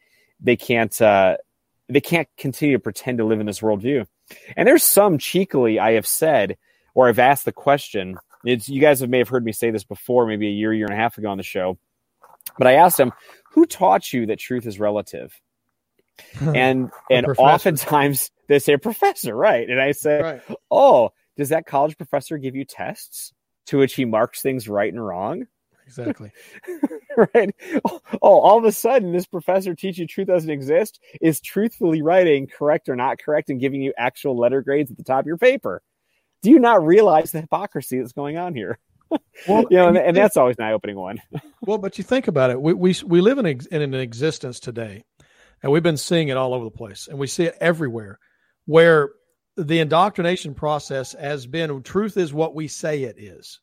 continue to pretend to live in this worldview. And there's some cheekily I have said, or I've asked the question. You guys may have heard me say this before, maybe a year and a half ago on the show. But I asked them, who taught you that truth is relative? And oftentimes they say, professor, right? And I say, right. Oh, does that college professor give you tests to which he marks things right and wrong? Exactly. Right. Oh, all of a sudden, this professor teaching truth doesn't exist is truthfully writing correct or not correct and giving you actual letter grades at the top of your paper. Do you not realize the hypocrisy that's going on here? Well, and that's always an eye-opening one. Well, but you think about it. We live in an existence today, and we've been seeing it all over the place, and we see it everywhere, where the indoctrination process has been truth is what we say it is.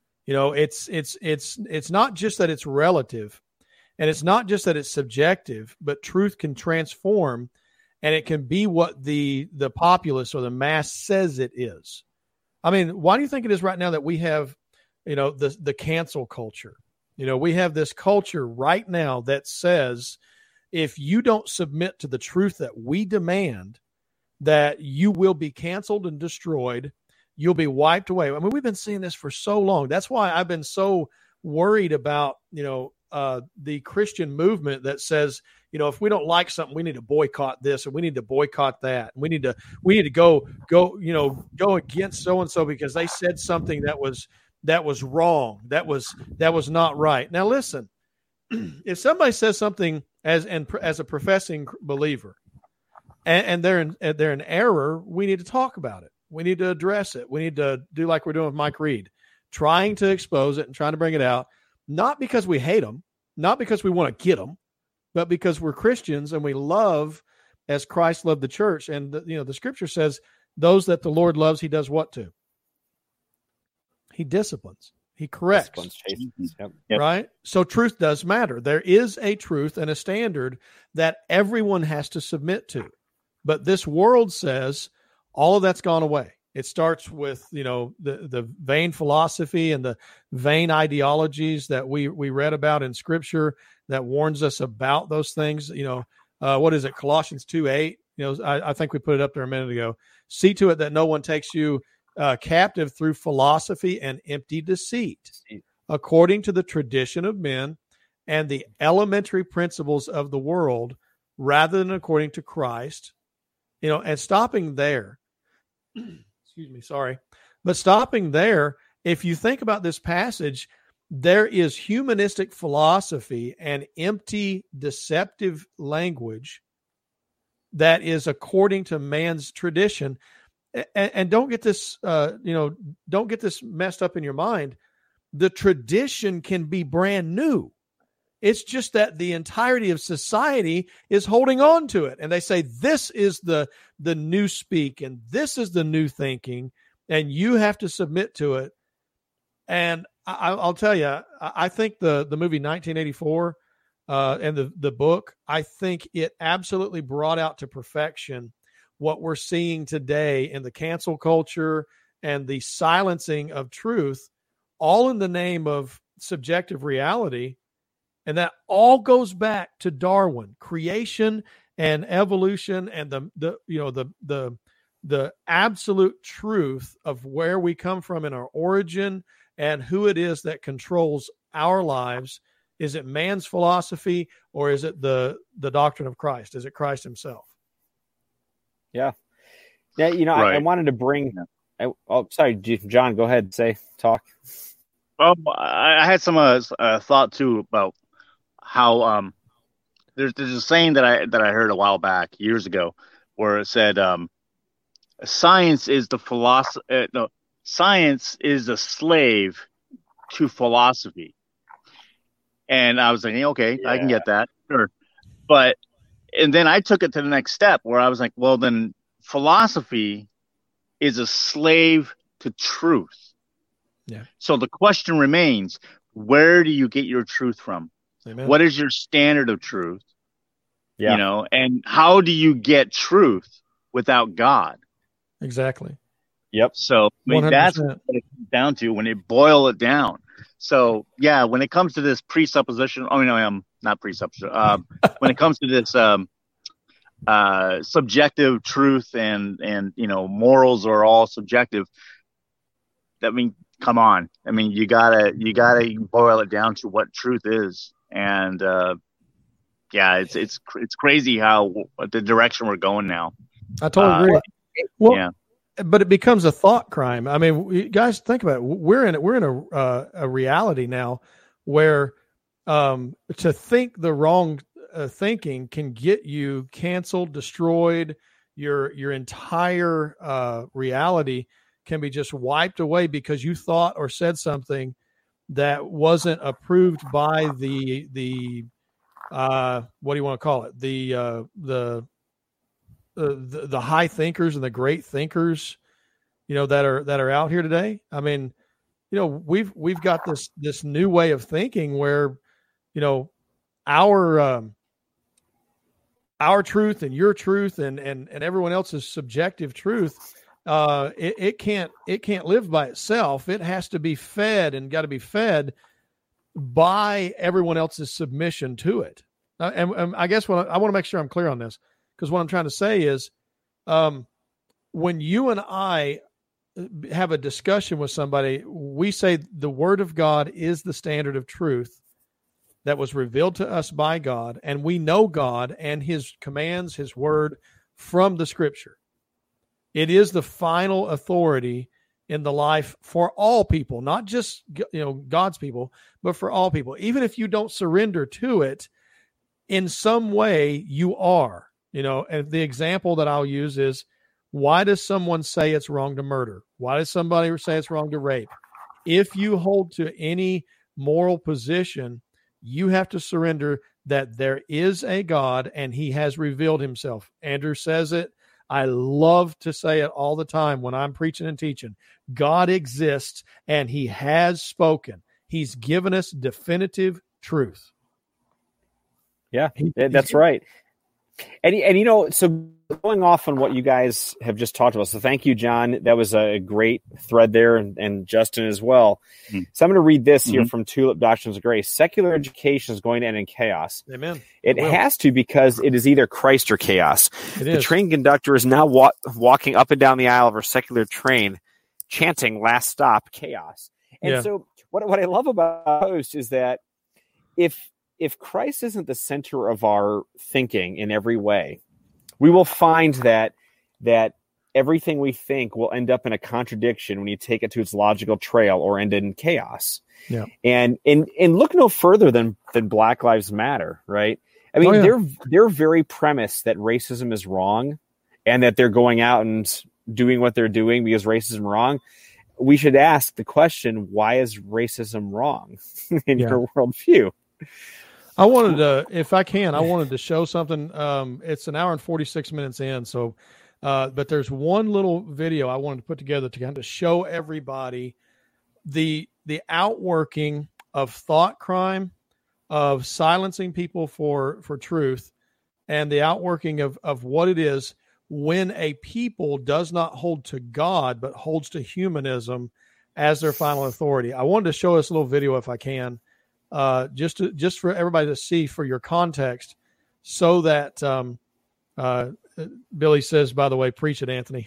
It's not just that it's relative, and it's not just that it's subjective, but truth can transform, and it can be what the populace or the mass says it is. I mean, why do you think it is right now that we have, the cancel culture? We have this culture right now that says, if you don't submit to the truth that we demand, that you will be canceled and destroyed. You'll be wiped away. I mean, we've been seeing this for so long. That's why I've been so worried about, the Christian movement that says, if we don't like something, we need to boycott this and we need to boycott that. We need to go against so-and-so because they said something that was wrong. That was not right. Now, listen, if somebody says something as a professing believer and they're in error, we need to talk about it. We need to address it. We need to do like we're doing with Mike Reed, trying to expose it and trying to bring it out, not because we hate them, not because we want to get them, but because we're Christians and we love as Christ loved the church. And the scripture says those that the Lord loves, he does what to? He disciplines. He corrects. Yep. Right? So truth does matter. There is a truth and a standard that everyone has to submit to. But this world says all of that's gone away. It starts with, the vain philosophy and the vain ideologies that we read about in Scripture that warns us about those things. What is it? Colossians 2:8. I think we put it up there a minute ago. See to it that no one takes you captive through philosophy and empty deceit, according to the tradition of men and the elementary principles of the world, rather than according to Christ. And stopping there, excuse me, sorry, but stopping there, if you think about this passage, there is humanistic philosophy and empty, deceptive language that is according to man's tradition. And don't get this, don't get this messed up in your mind. The tradition can be brand new. It's just that the entirety of society is holding on to it. And they say, this is the new speak and this is the new thinking, and you have to submit to it. And I'll tell you, I think the movie 1984 and the book, I think it absolutely brought out to perfection what we're seeing today in the cancel culture and the silencing of truth, all in the name of subjective reality. And that all goes back to Darwin, creation and evolution, and the absolute truth of where we come from in our origin and who it is that controls our lives. Is it man's philosophy or is it the doctrine of Christ? Is it Christ himself? Yeah. Right. I wanted to bring. Sorry, John. Go ahead. Talk. Well, I had some thought too about how there's a saying that I heard a while back, years ago, where it said science is science is a slave to philosophy. And I was thinking, okay, yeah. I can get that, sure. And then I took it to the next step where I was like, well, then philosophy is a slave to truth. Yeah. So the question remains, where do you get your truth from? Amen. What is your standard of truth? Yeah. And how do you get truth without God? Exactly. Yep. So that's what it comes down to when it boil it down. So yeah, when it comes to this presupposition, not presupposition. When it comes to this subjective truth and morals are all subjective. Come on. You gotta boil it down to what truth is. And it's crazy how the direction we're going now. I totally agree. Well, yeah. But it becomes a thought crime. You guys think about it. We're in a reality now where to think the wrong thinking can get you canceled, destroyed. Your entire reality can be just wiped away because you thought or said something that wasn't approved by the what do you want to call it? The high thinkers and the great thinkers, that are out here today. I mean, we've got this new way of thinking where, our truth and your truth and everyone else's subjective truth, it can't live by itself. It has to be fed and got to be fed by everyone else's submission to it. And I guess I want to make sure I'm clear on this, because what I'm trying to say is, when you and I have a discussion with somebody, we say the Word of God is the standard of truth that was revealed to us by God, and we know God and His commands, His Word from the Scripture. It is the final authority in the life for all people, not just God's people, but for all people. Even if you don't surrender to it, in some way you are. And the example that I'll use is, why does someone say it's wrong to murder? Why does somebody say it's wrong to rape? If you hold to any moral position, you have to surrender that there is a God and He has revealed Himself. Andrew says it. I love to say it all the time when I'm preaching and teaching. God exists and He has spoken. He's given us definitive truth. Yeah, that's right. And so going off on what you guys have just talked about, so thank you, John. That was a great thread there, and Justin as well. So I'm going to read this here from Tulip Doctrines of Grace. Secular education is going to end in chaos. Amen. It has to, because it is either Christ or chaos. The is. train conductor is now walking up and down the aisle of her secular train, chanting, "Last stop, chaos." And so what I love about Post is that if Christ isn't the center of our thinking in every way, we will find that everything we think will end up in a contradiction when you take it to its logical trail, or end in chaos. Yeah. And look no further than Black Lives Matter, right? I mean, their very premise that racism is wrong and that they're going out and doing what they're doing because racism is wrong. We should ask the question, why is racism wrong in your worldview? I wanted to, if I can, I wanted to show something. It's an hour and 46 minutes in. So, but there's one little video I wanted to put together to kind of show everybody the outworking of thought crime, of silencing people for truth, and the outworking of what it is when a people does not hold to God, but holds to humanism as their final authority. I wanted to show this little video if I can. Just for everybody to see, for your context, so that Billy says, by the way, preach it, Anthony.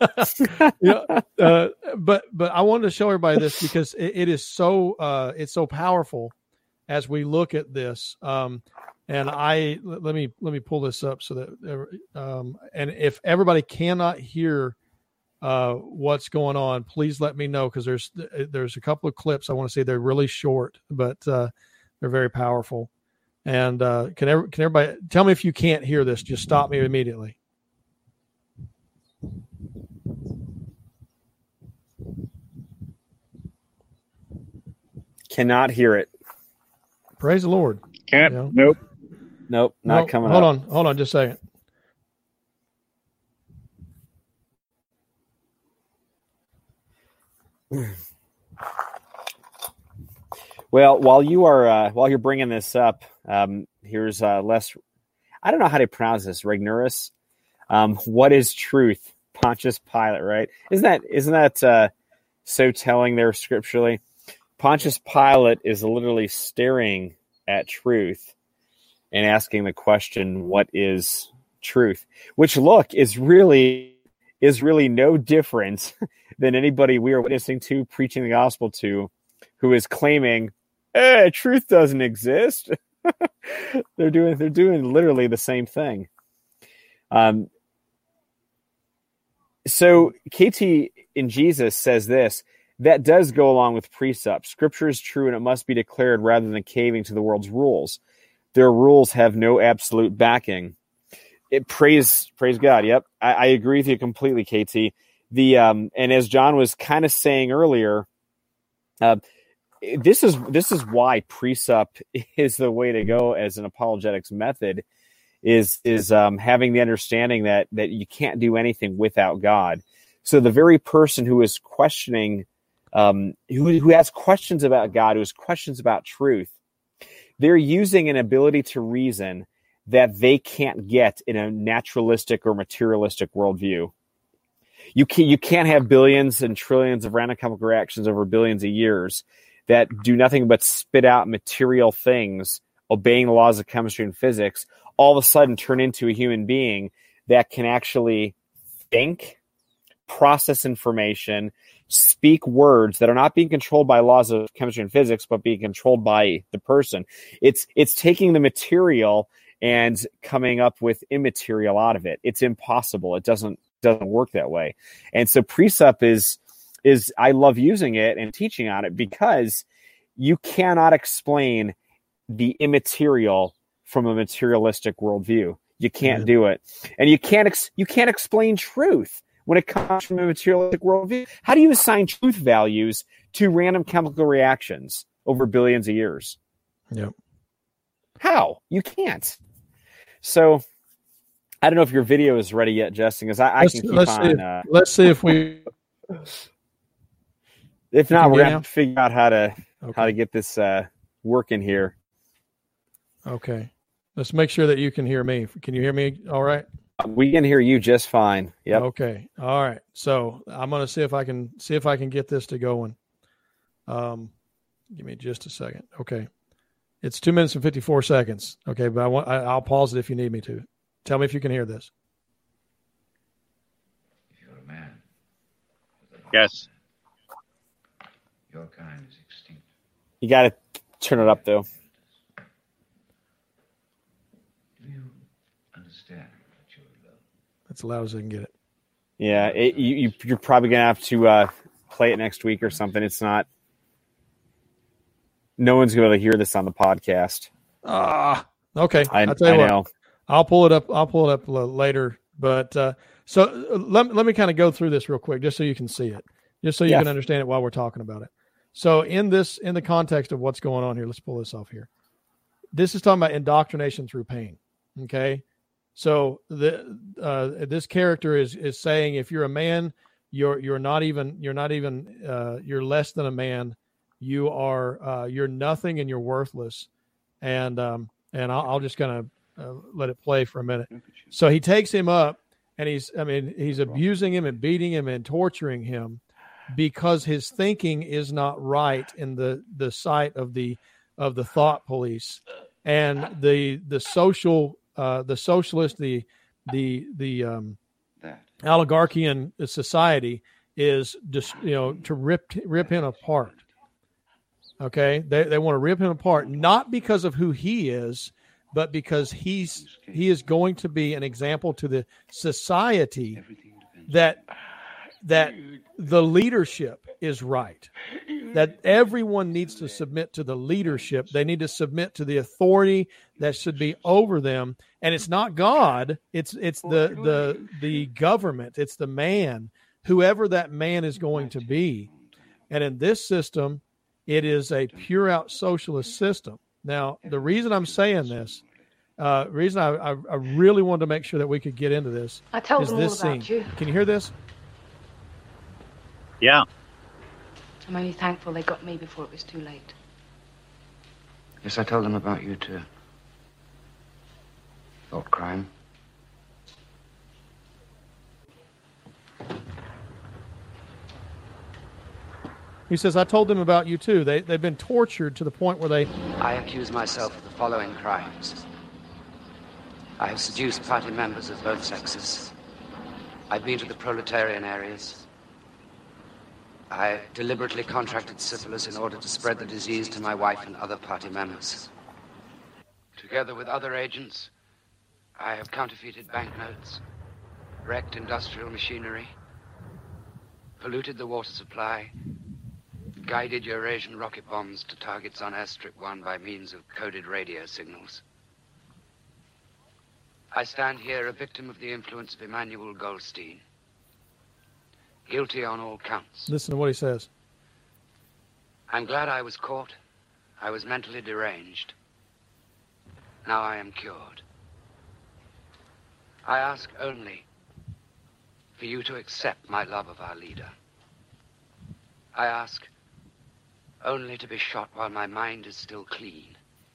But I wanted to show everybody this because it is so it's so powerful as we look at this. And let me pull this up so that and if everybody cannot hear what's going on, please let me know, because there's a couple of clips I want to see. They're really short, but they're very powerful. And can everybody tell me if you can't hear this? Just stop me immediately. Cannot hear it. Praise the Lord. Can't. Nope. Not coming up. Hold on just a second. Well, while you're bringing this up, here's less. I don't know how to pronounce this. Regnerus. What is truth? Pontius Pilate, right? Isn't that so telling there scripturally? Pontius Pilate is literally staring at truth and asking the question, "What is truth?" Which, look, is really no different than anybody we are witnessing to, preaching the gospel to, who is claiming, truth doesn't exist. They're doing literally the same thing. So KT in Jesus says this, that does go along with precept. Scripture is true and it must be declared rather than caving to the world's rules. Their rules have no absolute backing. Praise God. Yep. I agree with you completely, KT. and as John was kind of saying earlier, this is why precept is the way to go as an apologetics method. Is having the understanding that you can't do anything without God. So the very person who is questioning, who has questions about God, who has questions about truth, they're using an ability to reason that they can't get in a naturalistic or materialistic worldview. You can't have billions and trillions of random chemical reactions over billions of years that do nothing but spit out material things, obeying the laws of chemistry and physics, all of a sudden turn into a human being that can actually think, process information, speak words that are not being controlled by laws of chemistry and physics, but being controlled by the person. It's taking the material and coming up with immaterial out of it. It's impossible. It doesn't work that way. And so precept is I love using it and teaching on it because you cannot explain the immaterial from a materialistic worldview. You can't do it. And you can't explain truth when it comes from a materialistic worldview. How do you assign truth values to random chemical reactions over billions of years? Yep. How? You can't. So I don't know if your video is ready yet, Justin, because I can keep on. Let's see if we... If not, we're going to have to figure out how to get this working here. Okay. Let's make sure that you can hear me. Can you hear me all right? We can hear you just fine. Yep. Okay. All right. So I'm going to see if I can get this to going. Give me just a second. Okay. It's 2 minutes and 54 seconds. Okay, but I'll pause it if you need me to. Tell me if you can hear this. If you're a man. Yes. Your kind is extinct. You got to turn it up, though. Do you understand that you're alone? That's as loud as I can get it. Yeah, you're probably going to have to play it next week or something. It's not. No one's going to hear this on the podcast. Okay. I I'll tell you what. know. I'll pull it up later. But so let me kind of go through this real quick, just so you can see it, just so you can understand it while we're talking about it. So in the context of what's going on here, let's pull this off here. This is talking about indoctrination through pain. Okay. So this character is saying, if you're a man, you're less than a man. You're nothing and you're worthless. And I'll just kind of let it play for a minute. So he takes him up and he's abusing him and beating him and torturing him because his thinking is not right in the sight of the thought police and the socialist, the oligarchian society is just, to rip him apart. Okay. They want to rip him apart, not because of who he is, but because he is going to be an example to the society that the leadership is right, that everyone needs to submit to the leadership. They need to submit to the authority that should be over them. And it's not God. It's the government. It's the man, whoever that man is going to be. And in this system, it is a pure out socialist system. Now, the reason I'm saying this, reason I really wanted to make sure that we could get into this is this scene. Can you hear this? Yeah. I'm only thankful they got me before it was too late. Yes, I told them about you too. Thought crime. He says, I told them about you too. They've been tortured to the point where they... I accuse myself of the following crimes. I have seduced party members of both sexes. I've been to the proletarian areas. I deliberately contracted syphilis in order to spread the disease to my wife and other party members. Together with other agents, I have counterfeited banknotes, wrecked industrial machinery, polluted the water supply, guided Eurasian rocket bombs to targets on Airstrip 1 by means of coded radio signals. I stand here a victim of the influence of Emmanuel Goldstein. guilty on all counts. Listen to what he says. I'm glad I was caught. I was mentally deranged. Now I am cured. I ask only for you to accept my love of our leader. I ask only to be shot while my mind is still clean.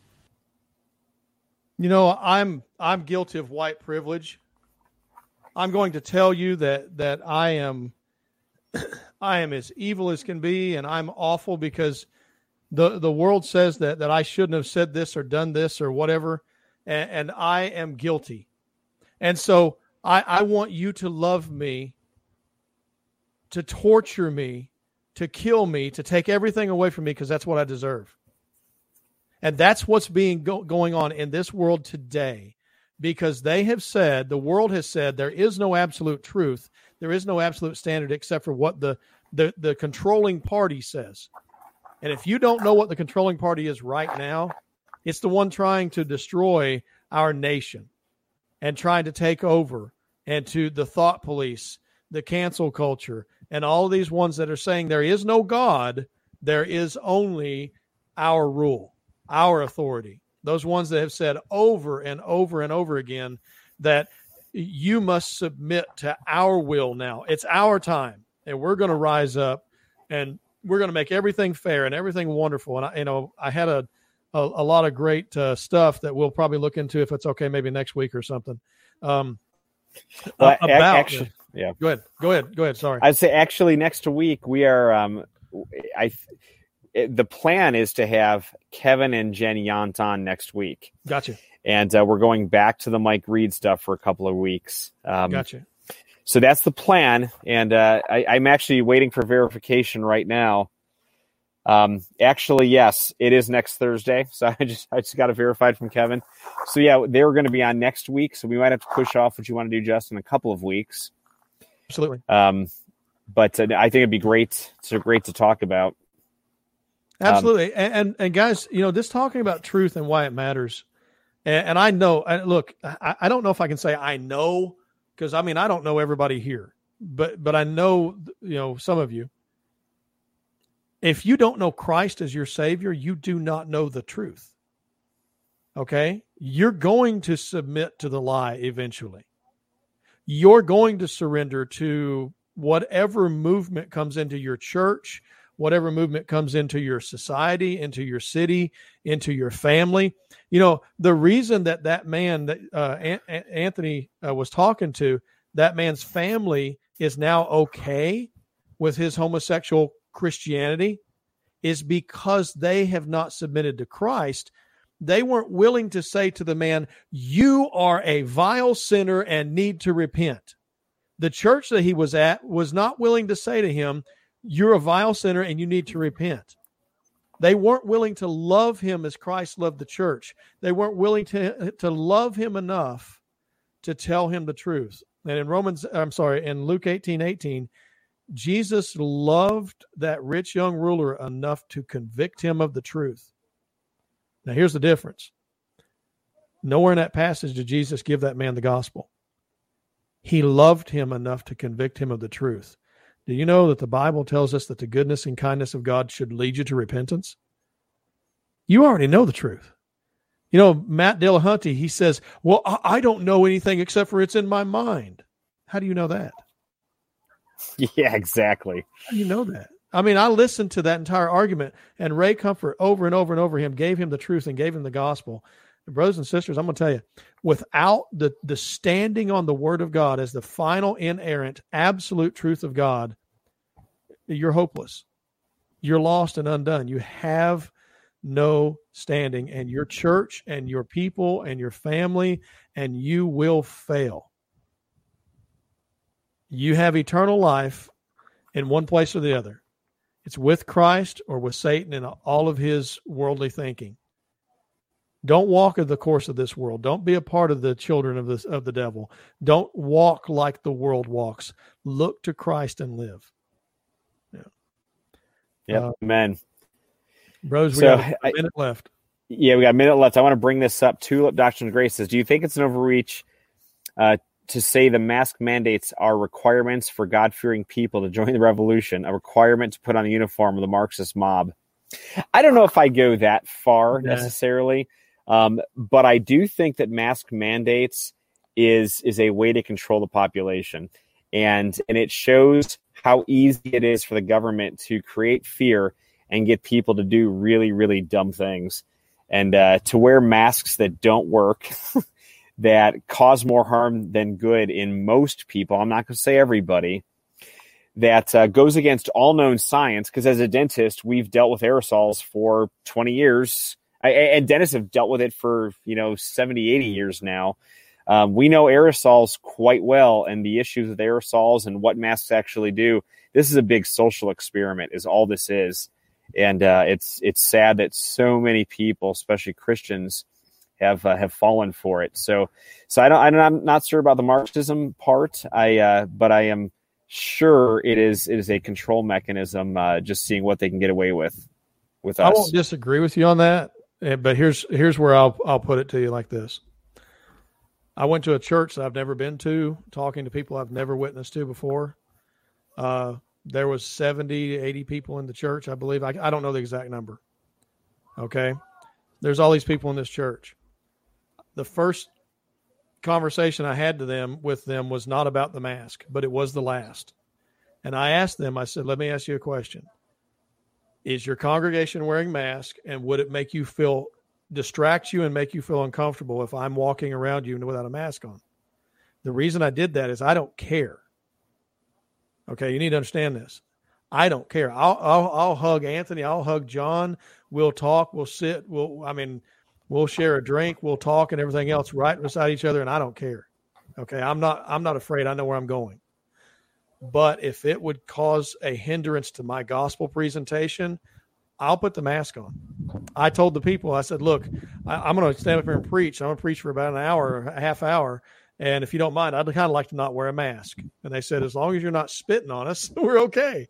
You know, I'm guilty of white privilege. I'm going to tell you that I am as evil as can be, and I'm awful because the world says that I shouldn't have said this or done this or whatever, and I am guilty. And so I want you to love me, to torture me, to kill me, to take everything away from me, because that's what I deserve. And that's what's being going on in this world today, because they have said, the world has said, there is no absolute truth. There is no absolute standard except for what the controlling party says. And if you don't know what the controlling party is right now, it's the one trying to destroy our nation and trying to take over, and to the thought police, the cancel culture, and all of these ones that are saying there is no God, there is only our rule, our authority. Those ones that have said over and over and over again that you must submit to our will now. It's our time, and we're going to rise up, and we're going to make everything fair and everything wonderful. And I had a lot of great stuff that we'll probably look into, if it's okay, maybe next week or something. Actually, yeah. Go ahead. Sorry. I'd say actually next week we are. The plan is to have Kevin and Jen Yant on next week. Gotcha. And we're going back to the Mike Reed stuff for a couple of weeks. Gotcha. So that's the plan, and I'm actually waiting for verification right now. Actually, yes, it is next Thursday. So I just got it verified from Kevin. So yeah, they were going to be on next week. So we might have to push off what you want to do, Justin, a couple of weeks. Absolutely. But I think it'd be great. It's great to talk about. Absolutely. And guys, this talking about truth and why it matters. And I know, look, I don't know if I can say I know, because I don't know everybody here, but I know, some of you. If you don't know Christ as your Savior, you do not know the truth. Okay? You're going to submit to the lie eventually. You're going to surrender to whatever movement comes into your church, whatever movement comes into your society, into your city, into your family. The reason that man that Anthony was talking to, that man's family is now okay with his homosexual Christianity, is because they have not submitted to Christ. They weren't willing to say to the man, you are a vile sinner and need to repent. The church that he was at was not willing to say to him, you're a vile sinner and you need to repent. They weren't willing to love him as Christ loved the church. They weren't willing to love him enough to tell him the truth. And in Luke 18:18, Jesus loved that rich young ruler enough to convict him of the truth. Now, here's the difference. Nowhere in that passage did Jesus give that man the gospel. He loved him enough to convict him of the truth. Do you know that the Bible tells us that the goodness and kindness of God should lead you to repentance? You already know the truth. Matt Dillahunty, he says, well, I don't know anything except for it's in my mind. How do you know that? Yeah, exactly. How do you know that? I listened to that entire argument, and Ray Comfort over and over and over him gave him the truth and gave him the gospel. And brothers and sisters, I'm going to tell you, without the standing on the word of God as the final, inerrant, absolute truth of God, you're hopeless. You're lost and undone. You have no standing, and your church and your people and your family, and you will fail. You have eternal life in one place or the other. It's with Christ or with Satan and all of his worldly thinking. Don't walk in the course of this world. Don't be a part of the children of the devil. Don't walk like the world walks. Look to Christ and live. Yeah. Amen. Bros, we got a minute left. Yeah, we got a minute left. I want to bring this up. Tulip Doctrine of Grace says, do you think it's an overreach to say the mask mandates are requirements for God-fearing people to join the revolution, a requirement to put on a uniform of the Marxist mob. I don't know if I go that far necessarily, but I do think that mask mandates is a way to control the population. And it shows how easy it is for the government to create fear and get people to do really, really dumb things. And to wear masks that don't work, that cause more harm than good in most people. I'm not going to say everybody. That goes against all known science, because as a dentist, we've dealt with aerosols for 20 years. And dentists have dealt with it for, 70, 80 years now. We know aerosols quite well and the issues with aerosols and what masks actually do. This is a big social experiment is all this is. And it's sad that so many people, especially Christians, have fallen for it. So I'm not sure about the Marxism part. But I am sure it is a control mechanism. Just seeing what they can get away with us. I won't disagree with you on that. But here's where I'll put it to you like this. I went to a church that I've never been to, talking to people I've never witnessed to before. There was 70, 80 people in the church, I believe. I don't know the exact number. Okay. There's all these people in this church. The first conversation I had with them was not about the mask, but it was the last. And I asked them, I said, let me ask you a question. Is your congregation wearing masks, and would it distract you and make you feel uncomfortable if I'm walking around you without a mask on? The reason I did that is I don't care. Okay, you need to understand this. I don't care. I'll hug Anthony. I'll hug John. We'll talk. We'll sit. We'll share a drink. We'll talk and everything else right beside each other, and I don't care. Okay, I'm not afraid. I know where I'm going. But if it would cause a hindrance to my gospel presentation, I'll put the mask on. I told the people, I said, look, I'm going to stand up here and preach. I'm going to preach for about an hour, a half hour. And if you don't mind, I'd kind of like to not wear a mask. And they said, as long as you're not spitting on us, we're okay.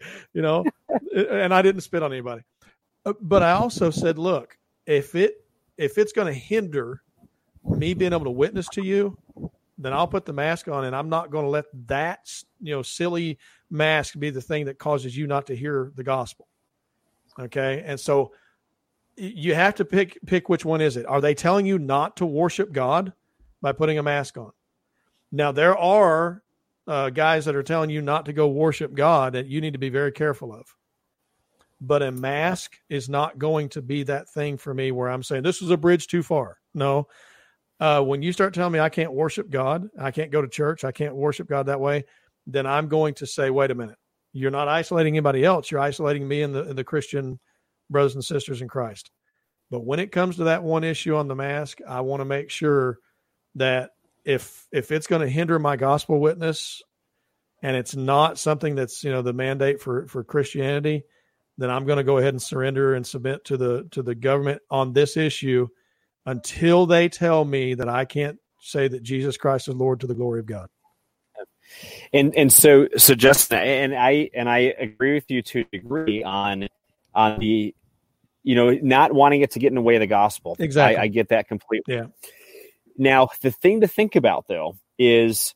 And I didn't spit on anybody. But I also said, look, if it's going to hinder me being able to witness to you, then I'll put the mask on, and I'm not going to let that, silly mask be the thing that causes you not to hear the gospel. Okay. And so you have to pick which one is it. Are they telling you not to worship God by putting a mask on? Now, there are guys that are telling you not to go worship God that you need to be very careful of. But a mask is not going to be that thing for me where I'm saying this is a bridge too far. No. When you start telling me I can't worship God, I can't go to church, I can't worship God that way, then I'm going to say, wait a minute. You're not isolating anybody else. You're isolating me and the Christian brothers and sisters in Christ. But when it comes to that one issue on the mask, I want to make sure that if it's going to hinder my gospel witness and it's not something that's, the mandate for Christianity, then I'm going to go ahead and surrender and submit to the government on this issue until they tell me that I can't say that Jesus Christ is Lord to the glory of God. And so Justin, and I agree with you to a degree on the, not wanting it to get in the way of the gospel. Exactly. I get that completely. Yeah. Now, the thing to think about, though, is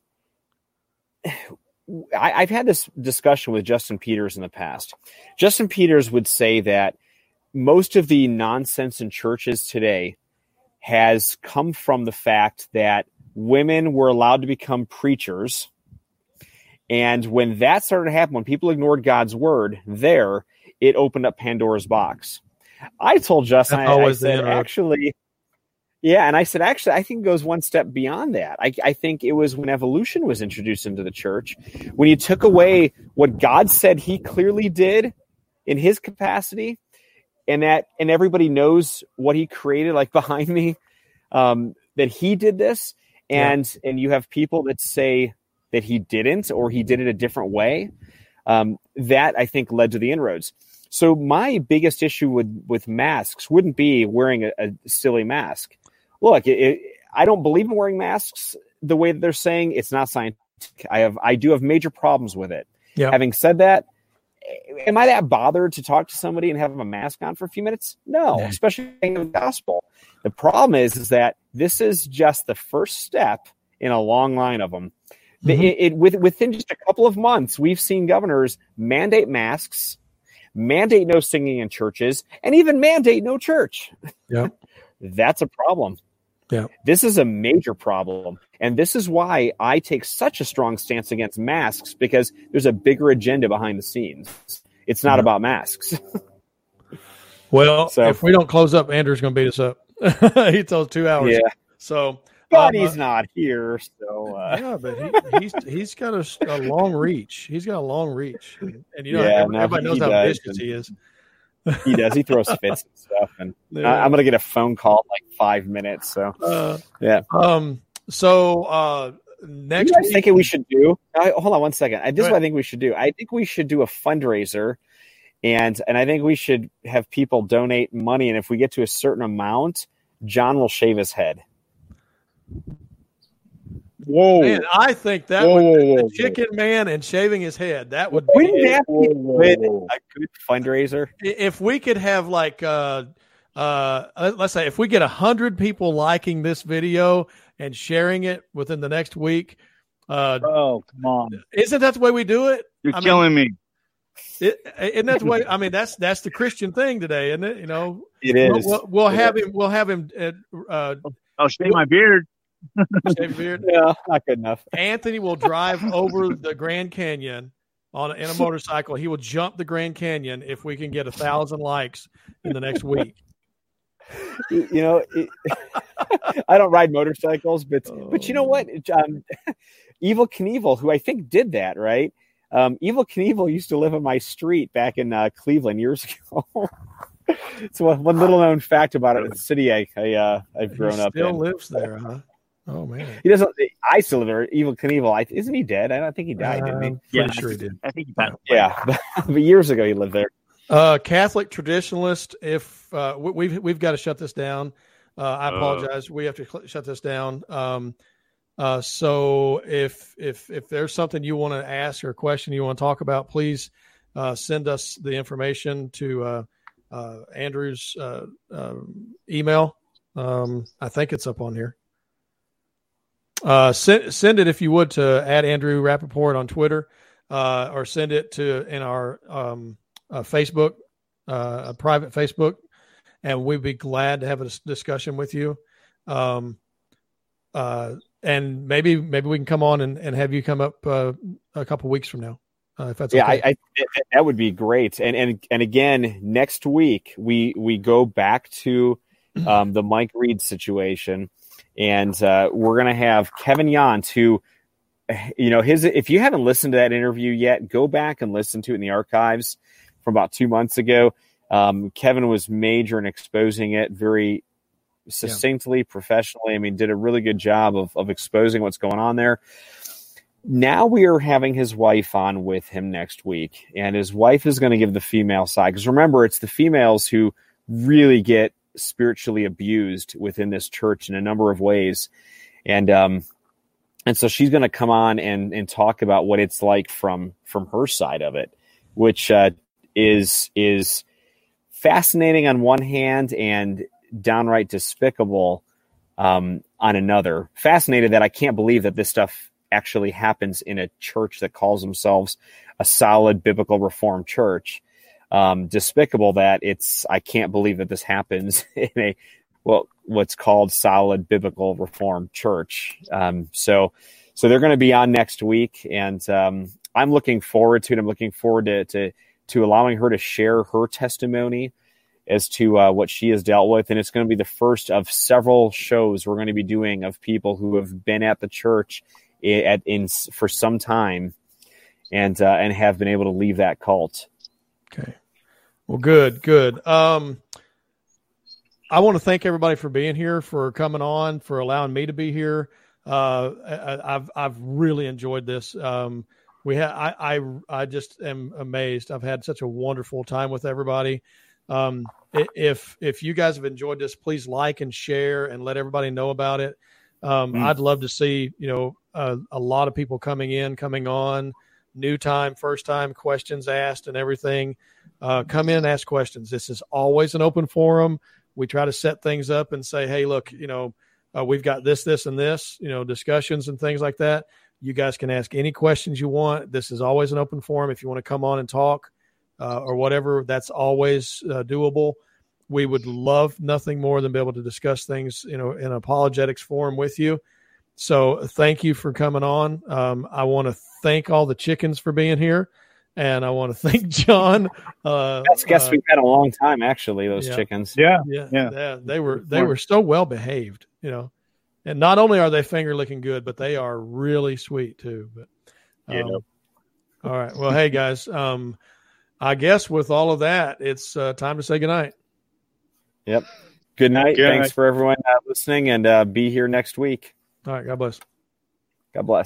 I've had this discussion with Justin Peters in the past. Justin Peters would say that most of the nonsense in churches today has come from the fact that women were allowed to become preachers. And when that started to happen, when people ignored God's word it opened up Pandora's box. I told Justin, I said, actually, I think it goes one step beyond that. I think it was when evolution was introduced into the church, when you took away what God said he clearly did in his capacity, and everybody knows what he created, like behind me, that he did this, and you have people that say that he didn't, or he did it a different way. That I think led to the inroads. So my biggest issue with masks wouldn't be wearing a silly mask. Look, I don't believe in wearing masks the way that they're saying. It's not scientific. I do have major problems with it. Yeah. Having said that, am I that bothered to talk to somebody and have a mask on for a few minutes? No, especially in the gospel. The problem is that this is just the first step in a long line of them. Within just a couple of months, we've seen governors mandate masks, mandate no singing in churches, and even mandate no church. Yeah. That's a problem. Yeah. This is a major problem. And this is why I take such a strong stance against masks, because there's a bigger agenda behind the scenes. It's not about masks. Well, if we don't close up, Andrew's going to beat us up. He told 2 hours. Yeah. So, but he's not here. So yeah, but he's got a long reach. He's got a long reach, and everybody knows how vicious he is. He does. He throws fits and stuff, and I'm going to get a phone call in like 5 minutes. So yeah. So next week, thinking we should do. Hold on 1 second. This is what I think we should do. I think we should do a fundraiser. And I think we should have people donate money, and if we get to a certain amount, John will shave his head. Whoa! Man, I think that the Chicken Man and shaving his head, that would be a good fundraiser. If we could have like let's say if we get 100 people liking this video and sharing it within the next week. Oh, come on! Isn't that the way we do it? You're killing me. Isn't that the way? I mean, that's the Christian thing today, isn't it? You know, it is. We'll have him. I'll shave my beard. Shave beard. Yeah, not good enough. Anthony will drive over the Grand Canyon in a motorcycle. He will jump the Grand Canyon if we can get 1,000 likes in the next week. You know, I don't ride motorcycles, but you know what? Evel Knievel, who I think did that, right? Evel Knievel used to live on my street back in Cleveland years ago. It's one little known fact about it. The city I've grown up in. Still lives there, huh? Oh man, he doesn't. I still live there. Evel Knievel, isn't he dead? I don't think he died. Didn't he? Pretty sure he did. I think he died. Yeah, but years ago he lived there. Catholic traditionalist. If we've got to shut this down, I apologize. We have to shut this down. So if there's something you want to ask or a question you want to talk about, please send us the information to Andrew's email. I think it's up on here. Send it if you would to @Andrew Rappaport on Twitter, or send it in our Facebook, a private Facebook, and we'd be glad to have a discussion with you. And maybe we can come on and have you come up a couple weeks from now, if that's okay. I that would be great. And again, next week we go back to the Mike Reed situation, and we're going to have Kevin Yount, who, you know, if you haven't listened to that interview yet, go back and listen to it in the archives from about 2 months ago. Kevin was major in exposing it very succinctly, professionally. I mean, did a really good job of exposing what's going on there. Now we are having his wife on with him next week, and his wife is going to give the female side, because remember, it's the females who really get spiritually abused within this church in a number of ways. And so she's going to come on and talk about what it's like from her side of it, which is fascinating on one hand and downright despicable on another. Fascinated that I can't believe that this stuff actually happens in a church that calls themselves a solid biblical reformed church. Despicable that I can't believe that this happens in what's called solid biblical reformed church. So they're going to be on next week, and I'm looking forward to it. I'm looking forward to allowing her to share her testimony as to what she has dealt with. And it's going to be the first of several shows we're going to be doing of people who have been at the church for some time and have been able to leave that cult. Okay. Well, good. I want to thank everybody for being here, for coming on, for allowing me to be here. I've really enjoyed this. I just am amazed. I've had such a wonderful time with everybody. If you guys have enjoyed this, please like and share and let everybody know about it. I'd love to see, a lot of people coming on, new time, first time, questions asked and everything. Come in and ask questions. This is always an open forum. We try to set things up and say, hey, look, we've got this, and this, discussions and things like that. You guys can ask any questions you want. This is always an open forum. If you want to come on and talk or whatever, that's always doable. We would love nothing more than be able to discuss things, in an apologetics forum with you. So thank you for coming on. I want to thank all the chickens for being here. And I want to thank John. Best guest we've had in a long time, actually, those chickens. Yeah. They were so well behaved, And not only are they finger licking good, but they are really sweet too. But all right. Well, hey guys, I guess with all of that, it's time to say goodnight. Yep. Good night. Thanks for everyone listening, and be here next week. All right. God bless. God bless.